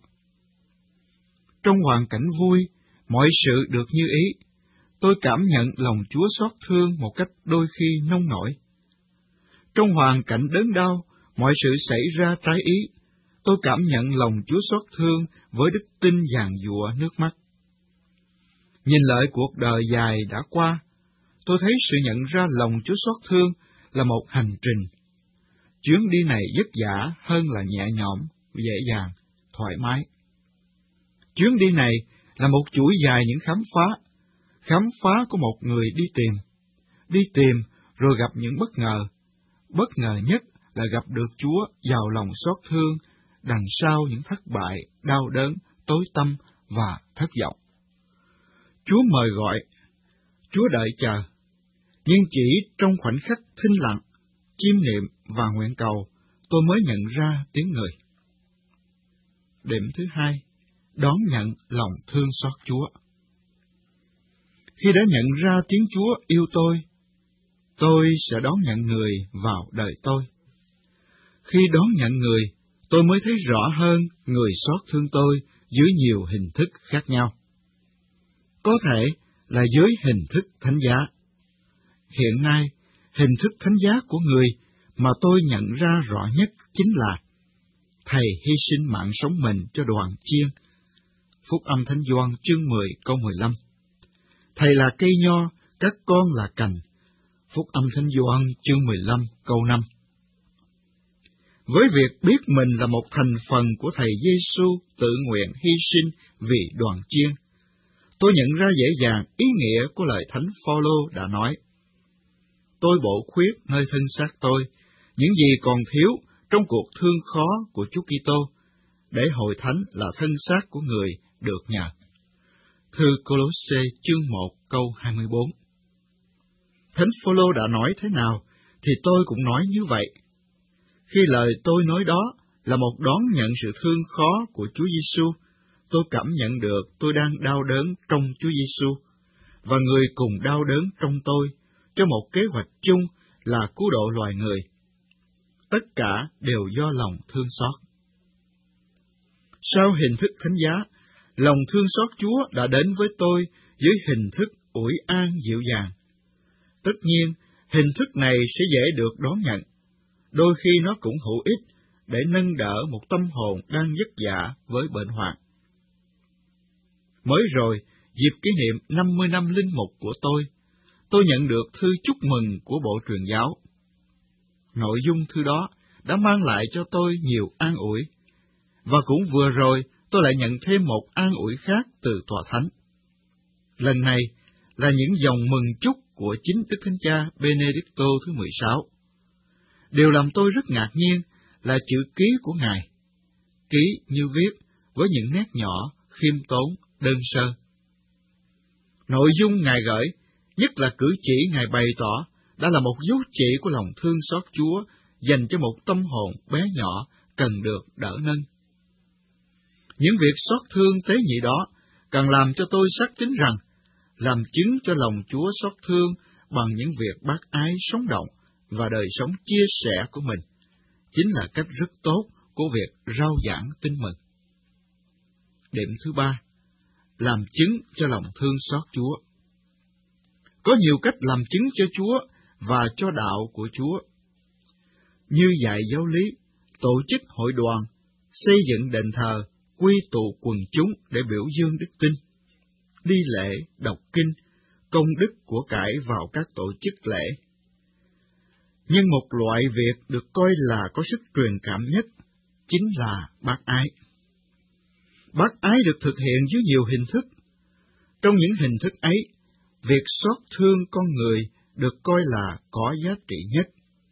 Trong hoàn cảnh vui, mọi sự được như ý, tôi cảm nhận lòng Chúa xót thương một cách đôi khi nông nổi. Trong hoàn cảnh đớn đau, mọi sự xảy ra trái ý, tôi cảm nhận lòng Chúa xót thương với đức tin giàn giụa nước mắt. Nhìn lại cuộc đời dài đã qua, tôi thấy sự nhận ra lòng Chúa xót thương là một hành trình. Chuyến đi này vất vả hơn là nhẹ nhõm, dễ dàng, thoải mái. Chuyến đi này là một chuỗi dài những khám phá của một người đi tìm rồi gặp những bất ngờ nhất là gặp được Chúa giàu lòng xót thương đằng sau những thất bại, đau đớn, tối tăm và thất vọng. Chúa mời gọi, Chúa đợi chờ, nhưng chỉ trong khoảnh khắc thinh lặng, chiêm niệm và nguyện cầu, tôi mới nhận ra tiếng người. Điểm thứ hai, đón nhận lòng thương xót Chúa. Khi đã nhận ra tiếng Chúa yêu tôi sẽ đón nhận người vào đời tôi. Khi đón nhận người, tôi mới thấy rõ hơn người xót thương tôi dưới nhiều hình thức khác nhau. Có thể là dưới hình thức thánh giá. Hiện nay, hình thức thánh giá của người mà tôi nhận ra rõ nhất chính là Thầy hy sinh mạng sống mình cho đoàn chiên. Phúc Âm Thánh Gioan chương 10 câu 15. Thầy là cây nho, các con là cành. Phúc Âm Thánh Gioan chương 15 câu 5. Với việc biết mình là một thành phần của Thầy Giêsu tự nguyện hy sinh vì đoàn chiên, tôi nhận ra dễ dàng ý nghĩa của lời Thánh Phaolô đã nói: tôi bổ khuyết nơi thân xác tôi những gì còn thiếu trong cuộc thương khó của Chúa Kitô, để hội thánh là thân xác của người được nhờ. Thư Cô-lô-sê chương 1 câu 24. Thánh Phaolô đã nói thế nào thì tôi cũng nói như vậy. Khi lời tôi nói đó là một đón nhận sự thương khó của Chúa Giêsu, tôi cảm nhận được tôi đang đau đớn trong Chúa Giêsu, và người cùng đau đớn trong tôi, cho một kế hoạch chung là cứu độ loài người. Tất cả đều do lòng thương xót. Sau hình thức thánh giá, lòng thương xót Chúa đã đến với tôi dưới hình thức ủi an dịu dàng. Tất nhiên, hình thức này sẽ dễ được đón nhận. Đôi khi nó cũng hữu ích để nâng đỡ một tâm hồn đang vất vả với bệnh hoạn. Mới rồi, dịp kỷ niệm 50 năm linh mục của tôi nhận được thư chúc mừng của Bộ Truyền giáo. Nội dung thư đó đã mang lại cho tôi nhiều an ủi, và cũng vừa rồi tôi lại nhận thêm một an ủi khác từ Tòa Thánh. Lần này là những dòng mừng chúc của chính Đức Thánh Cha Benedicto thứ 16. Điều làm tôi rất ngạc nhiên là chữ ký của Ngài. Ký như viết với những nét nhỏ, khiêm tốn, đơn sơ. Nội dung Ngài gửi, nhất là cử chỉ Ngài bày tỏ, đã là một dấu chỉ của lòng thương xót Chúa dành cho một tâm hồn bé nhỏ cần được đỡ nâng. Những việc xót thương tế nhị đó càng làm cho tôi xác tín rằng, làm chứng cho lòng Chúa xót thương bằng những việc bác ái sống động và đời sống chia sẻ của mình, chính là cách rất tốt của việc rao giảng tin mừng. Điểm thứ ba, làm chứng cho lòng thương xót Chúa. Có nhiều cách làm chứng cho Chúa và cho đạo của Chúa, như dạy giáo lý, tổ chức hội đoàn, xây dựng đền thờ, quy tụ quần chúng để biểu dương đức tin, đi lễ, đọc kinh, công đức của cải vào các tổ chức lễ. Nhưng một loại việc được coi là có sức truyền cảm nhất chính là bác ái. Bác ái được thực hiện dưới nhiều hình thức. Trong những hình thức ấy, việc xót thương con người được coi là có giá trị nhất.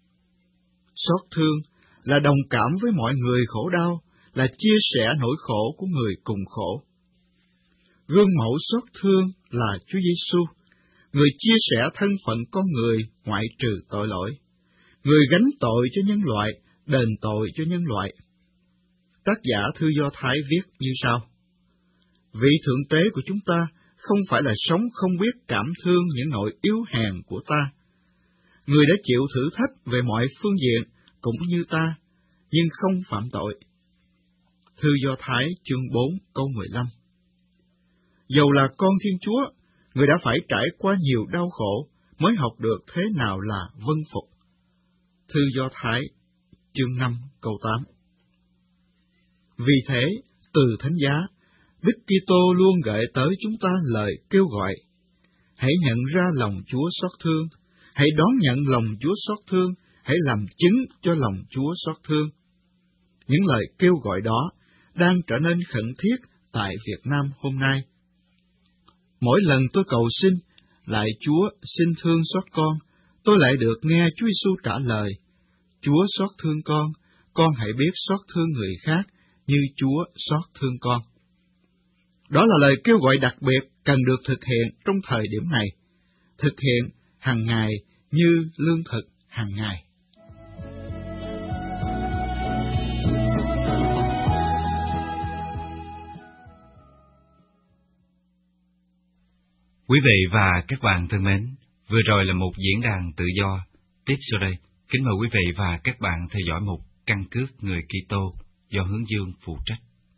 Xót thương là đồng cảm với mọi người khổ đau, là chia sẻ nỗi khổ của người cùng khổ. Gương mẫu xót thương là Chúa Giêsu, người chia sẻ thân phận con người ngoại trừ tội lỗi, người gánh tội cho nhân loại, đền tội cho nhân loại. Tác giả thư Do Thái viết như sau: Vị thượng tế của chúng ta không phải là sống không biết cảm thương những nỗi yếu hèn của ta. Người đã chịu thử thách về mọi phương diện cũng như ta, nhưng không phạm tội. Thư Do Thái chương 4 câu 15. Dầu là con Thiên Chúa, người đã phải trải qua nhiều đau khổ mới học được thế nào là vâng phục. Thư Do Thái chương 5 câu 8. Vì thế, từ Thánh giá, Đức Kitô luôn gợi tới chúng ta lời kêu gọi: hãy nhận ra lòng Chúa xót thương, hãy đón nhận lòng Chúa xót thương, hãy làm chứng cho lòng Chúa xót thương. Những lời kêu gọi đó đang trở nên khẩn thiết tại Việt Nam hôm nay. Mỗi lần tôi cầu xin, lạy Chúa xin thương xót tôi lại được nghe Chúa Giêsu trả lời: Chúa xót thương con hãy biết xót thương người khác như Chúa xót thương con. Đó là lời kêu gọi đặc biệt cần được thực hiện trong thời điểm này, thực hiện hàng ngày như lương thực hàng ngày. Quý vị và các bạn thân mến, vừa rồi là một diễn đàn tự do. Tiếp sau đây, kính mời quý vị và các bạn theo dõi một căn cước người Kitô do Hướng Dương phụ trách.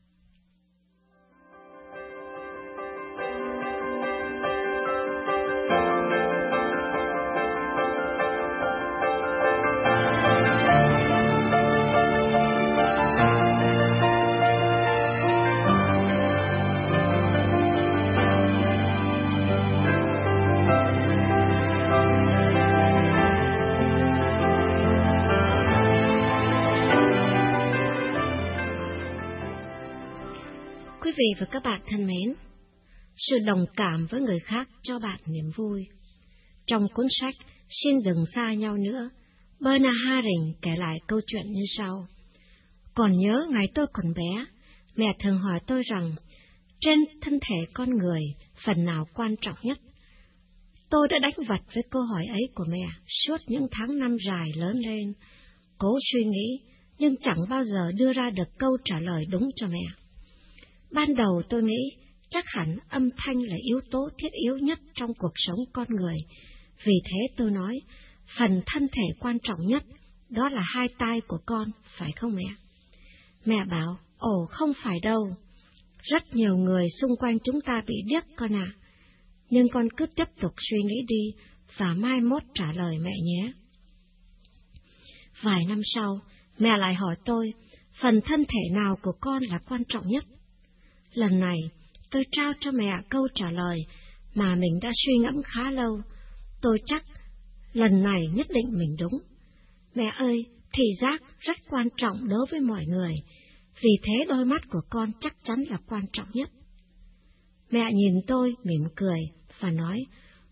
Quý vị và các bạn thân mến, sự đồng cảm với người khác cho bạn niềm vui. Trong cuốn sách Xin đừng xa nhau nữa, Bernard Haring kể lại câu chuyện như sau. Còn nhớ ngày tôi còn bé, mẹ thường hỏi tôi rằng, trên thân thể con người, phần nào quan trọng nhất? Tôi đã đánh vật với câu hỏi ấy của mẹ suốt những tháng năm dài lớn lên, cố suy nghĩ, nhưng chẳng bao giờ đưa ra được câu trả lời đúng cho mẹ. Ban đầu tôi nghĩ chắc hẳn âm thanh là yếu tố thiết yếu nhất trong cuộc sống con người. Vì thế tôi nói, phần thân thể quan trọng nhất, đó là hai tai của con, phải không mẹ? Mẹ bảo, ồ không phải đâu. Rất nhiều người xung quanh chúng ta bị điếc con ạ. Nhưng con cứ tiếp tục suy nghĩ đi, và mai mốt trả lời mẹ nhé. Vài năm sau, mẹ lại hỏi tôi, phần thân thể nào của con là quan trọng nhất? Lần này, tôi trao cho mẹ câu trả lời mà mình đã suy ngẫm khá lâu. Tôi chắc lần này nhất định mình đúng. Mẹ ơi, thị giác rất quan trọng đối với mọi người, vì thế đôi mắt của con chắc chắn là quan trọng nhất. Mẹ nhìn tôi mỉm cười và nói,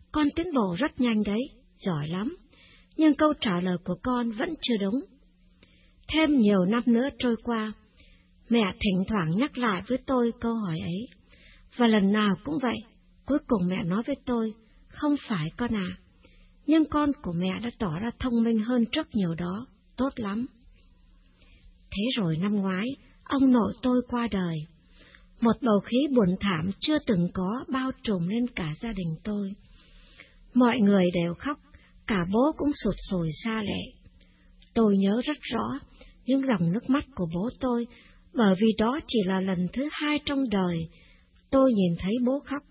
con tiến bộ rất nhanh đấy, giỏi lắm, nhưng câu trả lời của con vẫn chưa đúng. Thêm nhiều năm nữa trôi qua, mẹ thỉnh thoảng nhắc lại với tôi câu hỏi ấy, và lần nào cũng vậy, cuối cùng mẹ nói với tôi, không phải con à, nhưng con của mẹ đã tỏ ra thông minh hơn rất nhiều đó, tốt lắm. Thế rồi năm ngoái, ông nội tôi qua đời. Một bầu khí buồn thảm chưa từng có bao trùm lên cả gia đình tôi. Mọi người đều khóc, cả bố cũng sụt sùi xa lệ. Tôi nhớ rất rõ những dòng nước mắt của bố tôi, bởi vì đó chỉ là lần thứ 2 trong đời tôi nhìn thấy bố khóc.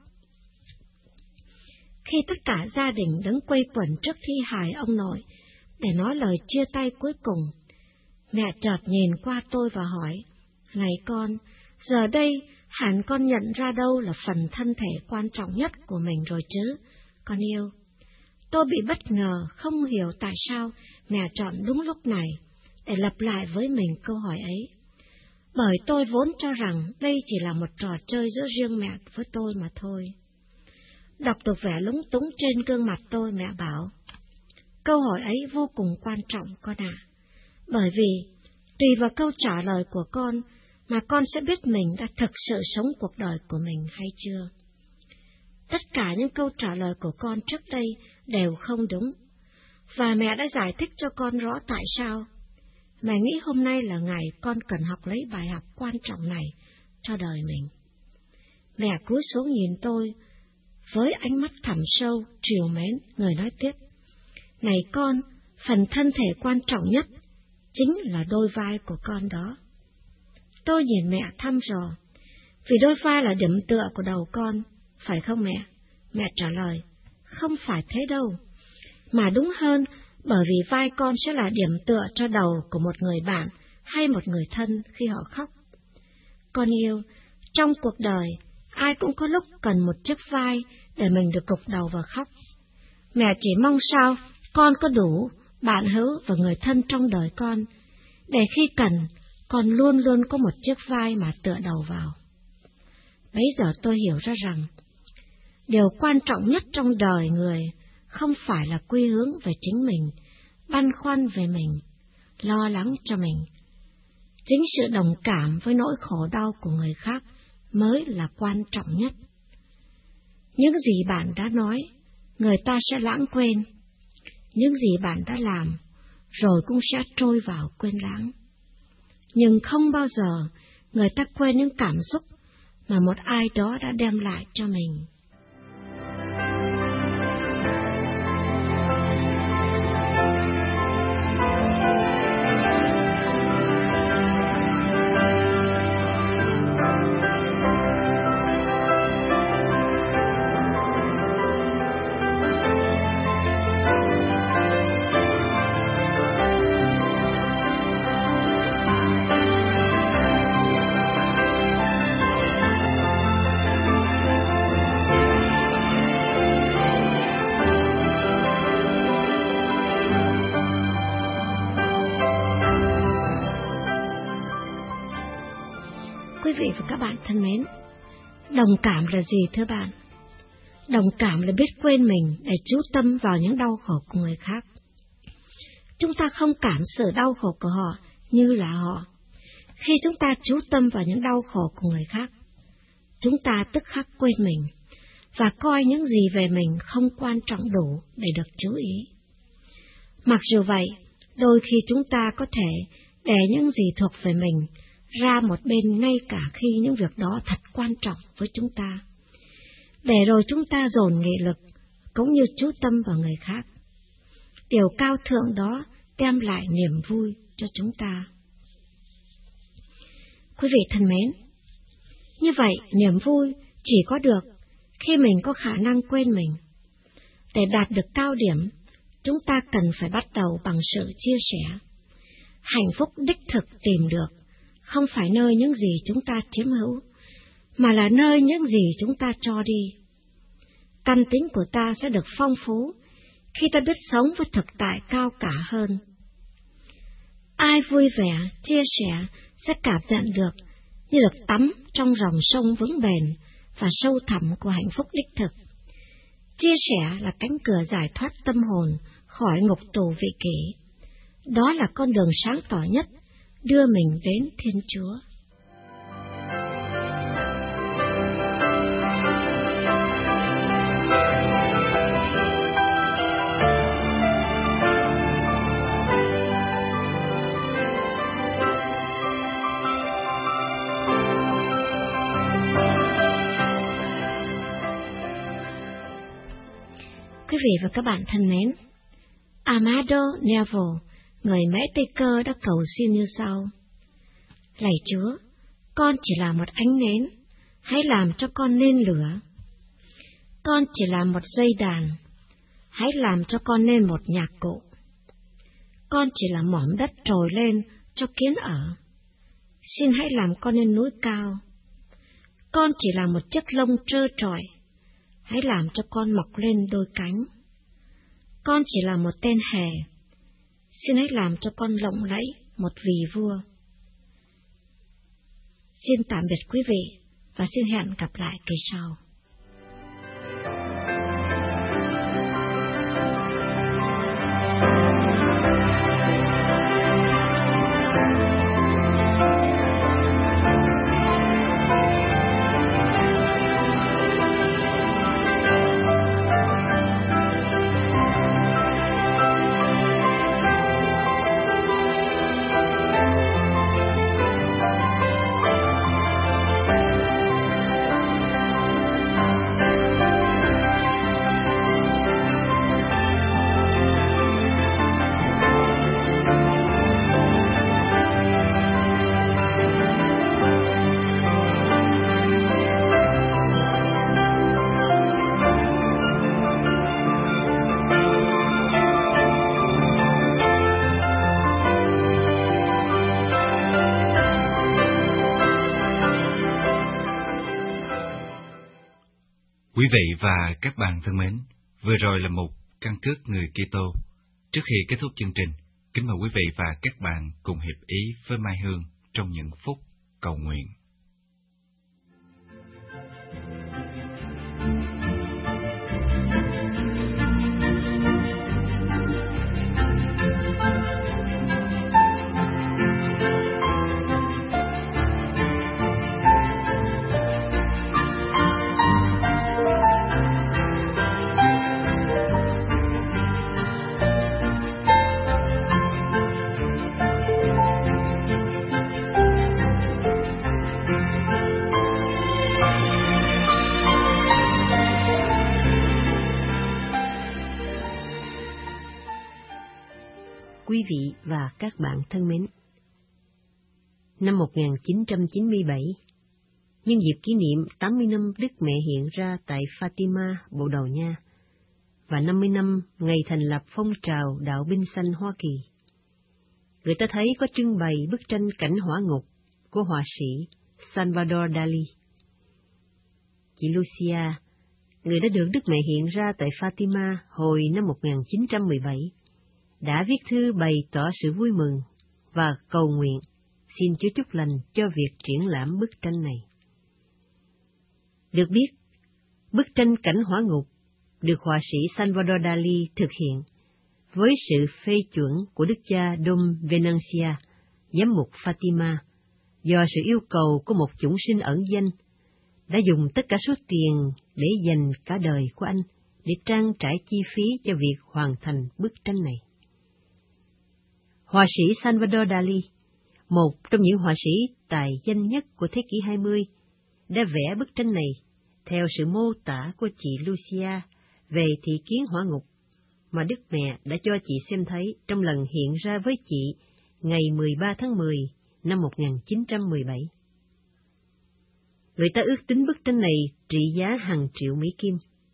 Khi tất cả gia đình đứng quây quần trước thi hài ông nội để nói lời chia tay cuối cùng, mẹ chợt nhìn qua tôi và hỏi, này con, giờ đây hẳn con nhận ra đâu là phần thân thể quan trọng nhất của mình rồi chứ, con yêu. Tôi bị bất ngờ, không hiểu tại sao mẹ chọn đúng lúc này để lặp lại với mình câu hỏi ấy. Bởi tôi vốn cho rằng đây chỉ là một trò chơi giữa riêng mẹ với tôi mà thôi. Đọc được vẻ lúng túng trên gương mặt tôi, mẹ bảo, câu hỏi ấy vô cùng quan trọng con ạ, bởi vì tùy vào câu trả lời của con mà con sẽ biết mình đã thực sự sống cuộc đời của mình hay chưa. Tất cả những câu trả lời của con trước đây đều không đúng, và mẹ đã giải thích cho con rõ tại sao. Mẹ nghĩ hôm nay là ngày con cần học lấy bài học quan trọng này cho đời mình. Mẹ cúi xuống nhìn tôi, với ánh mắt thẳm sâu, trìu mến, người nói tiếp, này con, phần thân thể quan trọng nhất chính là đôi vai của con đó. Tôi nhìn mẹ thăm dò, vì đôi vai là điểm tựa của đầu con, phải không mẹ? Mẹ trả lời, không phải thế đâu, mà đúng hơn, bởi vì vai con sẽ là điểm tựa cho đầu của một người bạn hay một người thân khi họ khóc. Con yêu, trong cuộc đời, ai cũng có lúc cần một chiếc vai để mình được gục đầu và khóc. Mẹ chỉ mong sao con có đủ bạn hữu và người thân trong đời con, để khi cần, con luôn luôn có một chiếc vai mà tựa đầu vào. Bấy giờ tôi hiểu ra rằng, điều quan trọng nhất trong đời người không phải là quy hướng về chính mình, băn khoăn về mình, lo lắng cho mình. Chính sự đồng cảm với nỗi khổ đau của người khác mới là quan trọng nhất. Những gì bạn đã nói, người ta sẽ lãng quên. Những gì bạn đã làm, rồi cũng sẽ trôi vào quên lãng. Nhưng không bao giờ người ta quên những cảm xúc mà một ai đó đã đem lại cho mình. Quý vị và các bạn thân mến, đồng cảm là gì thưa bạn? Đồng cảm là biết quên mình để chú tâm vào những đau khổ của người khác. Chúng ta không cảm sự đau khổ của họ như là họ. Khi chúng ta chú tâm vào những đau khổ của người khác, chúng ta tức khắc quên mình và coi những gì về mình không quan trọng đủ để được chú ý. Mặc dù vậy, đôi khi chúng ta có thể để những gì thuộc về mình ra một bên ngay cả khi những việc đó thật quan trọng với chúng ta, để rồi chúng ta dồn nghị lực cũng như chú tâm vào người khác. Điều cao thượng đó đem lại niềm vui cho chúng ta. Quý vị thân mến, như vậy niềm vui chỉ có được khi mình có khả năng quên mình. Để đạt được cao điểm, chúng ta cần phải bắt đầu bằng sự chia sẻ. Hạnh phúc đích thực tìm được không phải nơi những gì chúng ta chiếm hữu, mà là nơi những gì chúng ta cho đi. Căn tính của ta sẽ được phong phú khi ta biết sống với thực tại cao cả hơn. Ai vui vẻ, chia sẻ sẽ cảm nhận được như được tắm trong dòng sông vững bền và sâu thẳm của hạnh phúc đích thực. Chia sẻ là cánh cửa giải thoát tâm hồn khỏi ngục tù vị kỷ. Đó là con đường sáng tỏ nhất đưa mình đến Thiên Chúa. Quý vị và các bạn thân mến, Amado Neville, người Mễ Tây Cơ đã cầu xin như sau: Lạy Chúa, con chỉ là một ánh nến, hãy làm cho con nên lửa. Con chỉ là một dây đàn, hãy làm cho con nên một nhạc cụ. Con chỉ là mỏm đất trồi lên cho kiến ở, xin hãy làm con nên núi cao. Con chỉ là một chiếc lông trơ trọi, hãy làm cho con mọc lên đôi cánh. Con chỉ là một tên hề, xin hãy làm cho con lộng lẫy một vì vua. Xin tạm biệt quý vị và xin hẹn gặp lại kỳ sau. Quý vị và các bạn thân mến, vừa rồi là một căn cước người Kitô. Trước khi kết thúc chương trình, kính mời quý vị và các bạn cùng hiệp ý với Mai Hương trong những phút cầu nguyện. Quý vị và các bạn thân mến, năm 1997, nhân dịp kỷ niệm 80 năm Đức Mẹ hiện ra tại Fatima, Bồ Đào Nha, và 50 năm ngày thành lập phong trào Đạo Binh Xanh Hoa Kỳ, người ta thấy có trưng bày bức tranh cảnh hỏa ngục của họa sĩ Salvador Dali. Chị Lucia, người đã được Đức Mẹ hiện ra tại Fatima hồi năm 1917, đã viết thư bày tỏ sự vui mừng và cầu nguyện xin Chúa chúc lành cho việc triển lãm bức tranh này. Được biết, bức tranh cảnh hỏa ngục được họa sĩ Salvador Dali thực hiện với sự phê chuẩn của Đức cha Dom Venancia, giám mục Fatima, do sự yêu cầu của một chủng sinh ẩn danh, đã dùng tất cả số tiền để dành cả đời của anh để trang trải chi phí cho việc hoàn thành bức tranh này. Họa sĩ Salvador Dali, một trong những họa sĩ tài danh nhất của thế kỷ 20, đã vẽ bức tranh này theo sự mô tả của chị Lucia về thị kiến hỏa ngục mà Đức Mẹ đã cho chị xem thấy trong lần hiện ra với chị ngày 13 tháng 10 năm 1917. Người ta ước tính bức tranh này trị giá hàng triệu Mỹ Kim.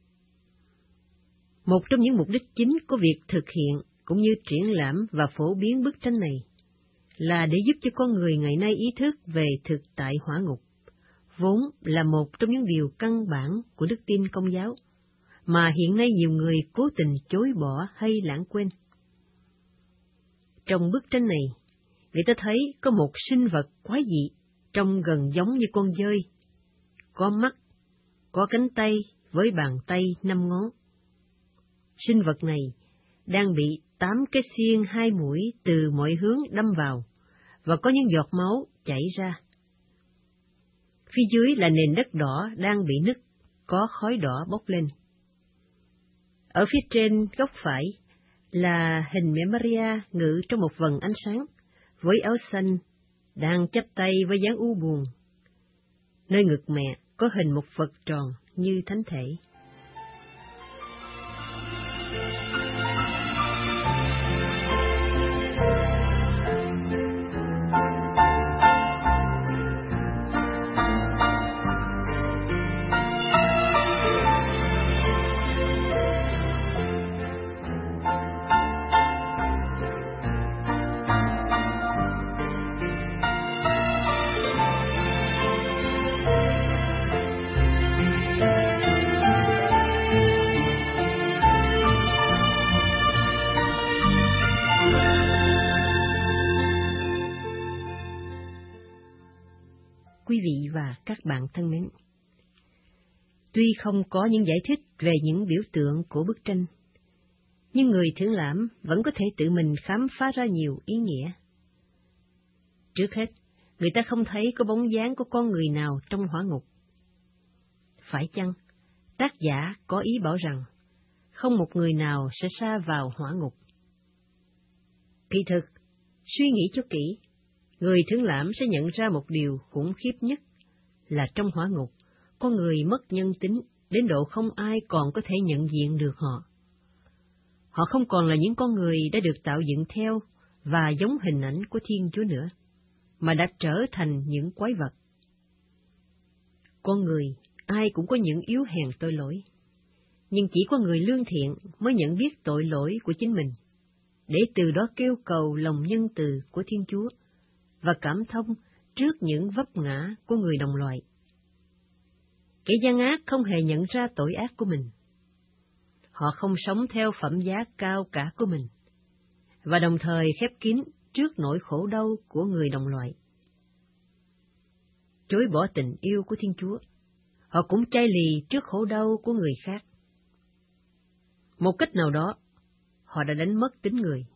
Một trong những mục đích chính của việc thực hiện cũng như triển lãm và phổ biến bức tranh này là để giúp cho con người ngày nay ý thức về thực tại hỏa ngục, vốn là một trong những điều căn bản của đức tin Công giáo, mà hiện nay nhiều người cố tình chối bỏ hay lãng quên. Trong bức tranh này, người ta thấy có một sinh vật quái dị, trông gần giống như con dơi, có mắt, có cánh tay với bàn tay 5 ngón, sinh vật này đang bị 8 cái xiên 2 mũi từ mọi hướng đâm vào, và có những giọt máu chảy ra. Phía dưới là nền đất đỏ đang bị nứt, có khói đỏ bốc lên. Ở phía trên góc phải là hình mẹ Maria ngự trong một vầng ánh sáng, với áo xanh, đang chắp tay với dáng u buồn. Nơi ngực mẹ có hình một vật tròn như thánh thể. Quý vị và các bạn thân mến, tuy không có những giải thích về những biểu tượng của bức tranh, nhưng người thưởng lãm vẫn có thể tự mình khám phá ra nhiều ý nghĩa. Trước hết, người ta không thấy có bóng dáng của con người nào trong hỏa ngục. Phải chăng, tác giả có ý bảo rằng không một người nào sẽ sa vào hỏa ngục? Kỳ thực, suy nghĩ cho kỹ, người thưởng lãm sẽ nhận ra một điều khủng khiếp nhất là trong hỏa ngục, con người mất nhân tính đến độ không ai còn có thể nhận diện được họ. Họ không còn là những con người đã được tạo dựng theo và giống hình ảnh của Thiên Chúa nữa, mà đã trở thành những quái vật. Con người, ai cũng có những yếu hèn tội lỗi, nhưng chỉ có người lương thiện mới nhận biết tội lỗi của chính mình, để từ đó kêu cầu lòng nhân từ của Thiên Chúa và cảm thông trước những vấp ngã của người đồng loại. Kẻ gian ác không hề nhận ra tội ác của mình. Họ không sống theo phẩm giá cao cả của mình, và đồng thời khép kín trước nỗi khổ đau của người đồng loại. Chối bỏ tình yêu của Thiên Chúa, họ cũng chai lì trước khổ đau của người khác. Một cách nào đó, họ đã đánh mất tính người.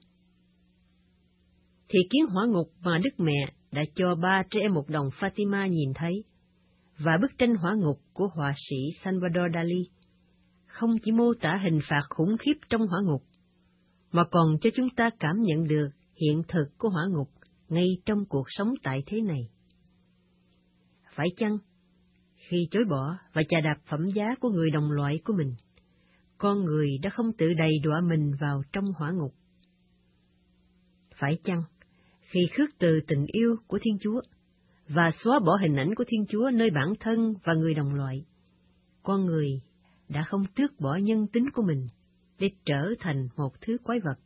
Thị kiến hỏa ngục mà Đức Mẹ đã cho 3 trẻ em một đồng Fatima nhìn thấy, và bức tranh hỏa ngục của họa sĩ Salvador Dali không chỉ mô tả hình phạt khủng khiếp trong hỏa ngục, mà còn cho chúng ta cảm nhận được hiện thực của hỏa ngục ngay trong cuộc sống tại thế này. Phải chăng, khi chối bỏ và chà đạp phẩm giá của người đồng loại của mình, con người đã không tự đầy đọa mình vào trong hỏa ngục? Phải chăng, khi khước từ tình yêu của Thiên Chúa và xóa bỏ hình ảnh của Thiên Chúa nơi bản thân và người đồng loại, con người đã không tước bỏ nhân tính của mình để trở thành một thứ quái vật?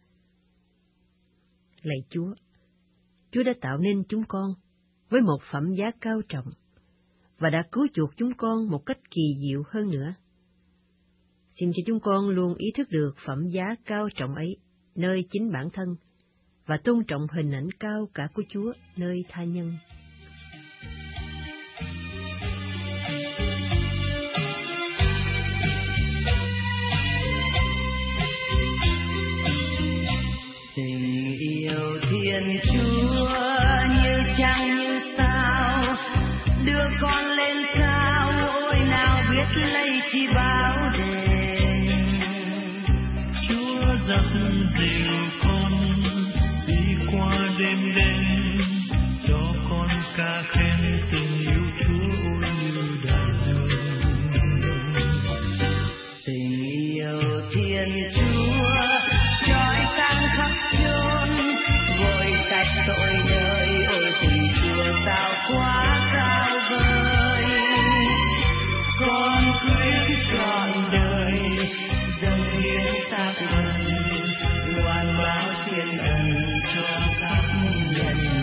Lạy Chúa, Chúa đã tạo nên chúng con với một phẩm giá cao trọng và đã cứu chuộc chúng con một cách kỳ diệu hơn nữa. Xin cho chúng con luôn ý thức được phẩm giá cao trọng ấy nơi chính bản thân và tôn trọng hình ảnh cao cả của Chúa nơi tha nhân. Tình yêu Thiên Chúa như trăng như sao, đưa con lên cao, ôi nào biết lấy chi báo đền. Chúa dắt dìu con đi qua đêm đen, cho con ca khen tình yêu Chúa ôi như đàn hương. Tình yêu Thiên Chúa trói sáng khắp chốn, vội sạch tội đời, ôi tình Chúa sao quá cao vời. Con quyết trọn đời dâng hiến xác thân, loan báo thiên ân cho các nhân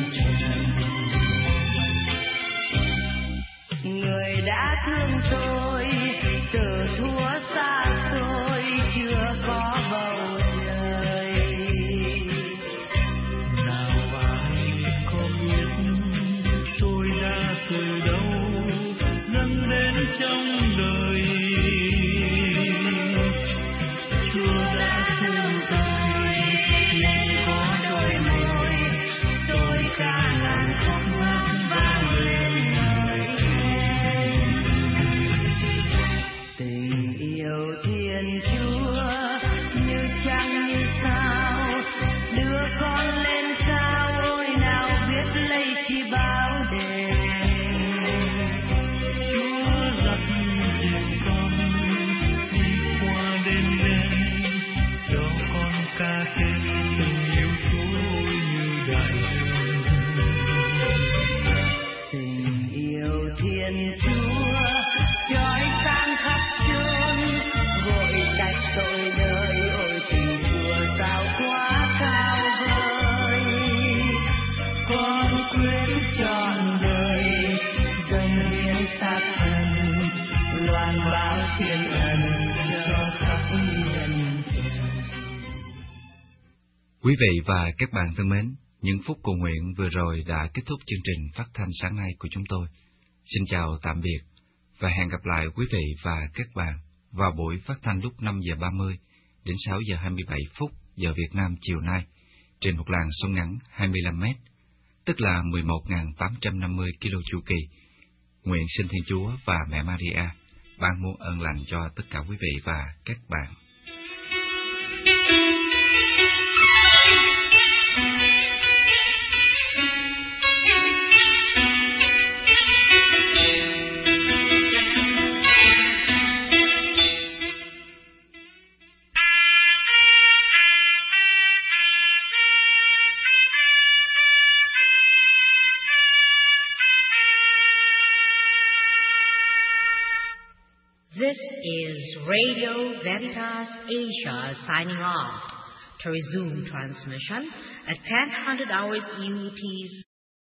Quý vị và các bạn thân mến, những phút cầu nguyện vừa rồi đã kết thúc chương trình phát thanh sáng nay của chúng tôi. Xin chào tạm biệt và hẹn gặp lại quý vị và các bạn vào buổi phát thanh lúc 5 giờ 30 đến 6 giờ 27 phút giờ Việt Nam chiều nay trên một làn sóng ngắn 25 mét, tức là 11.850 km chu kỳ. Nguyện xin Thiên Chúa và Mẹ Maria ban muôn ơn lành cho tất cả quý vị và các bạn. This is Radio Veritas Asia signing off. To resume transmission at 10:00 hours UTC.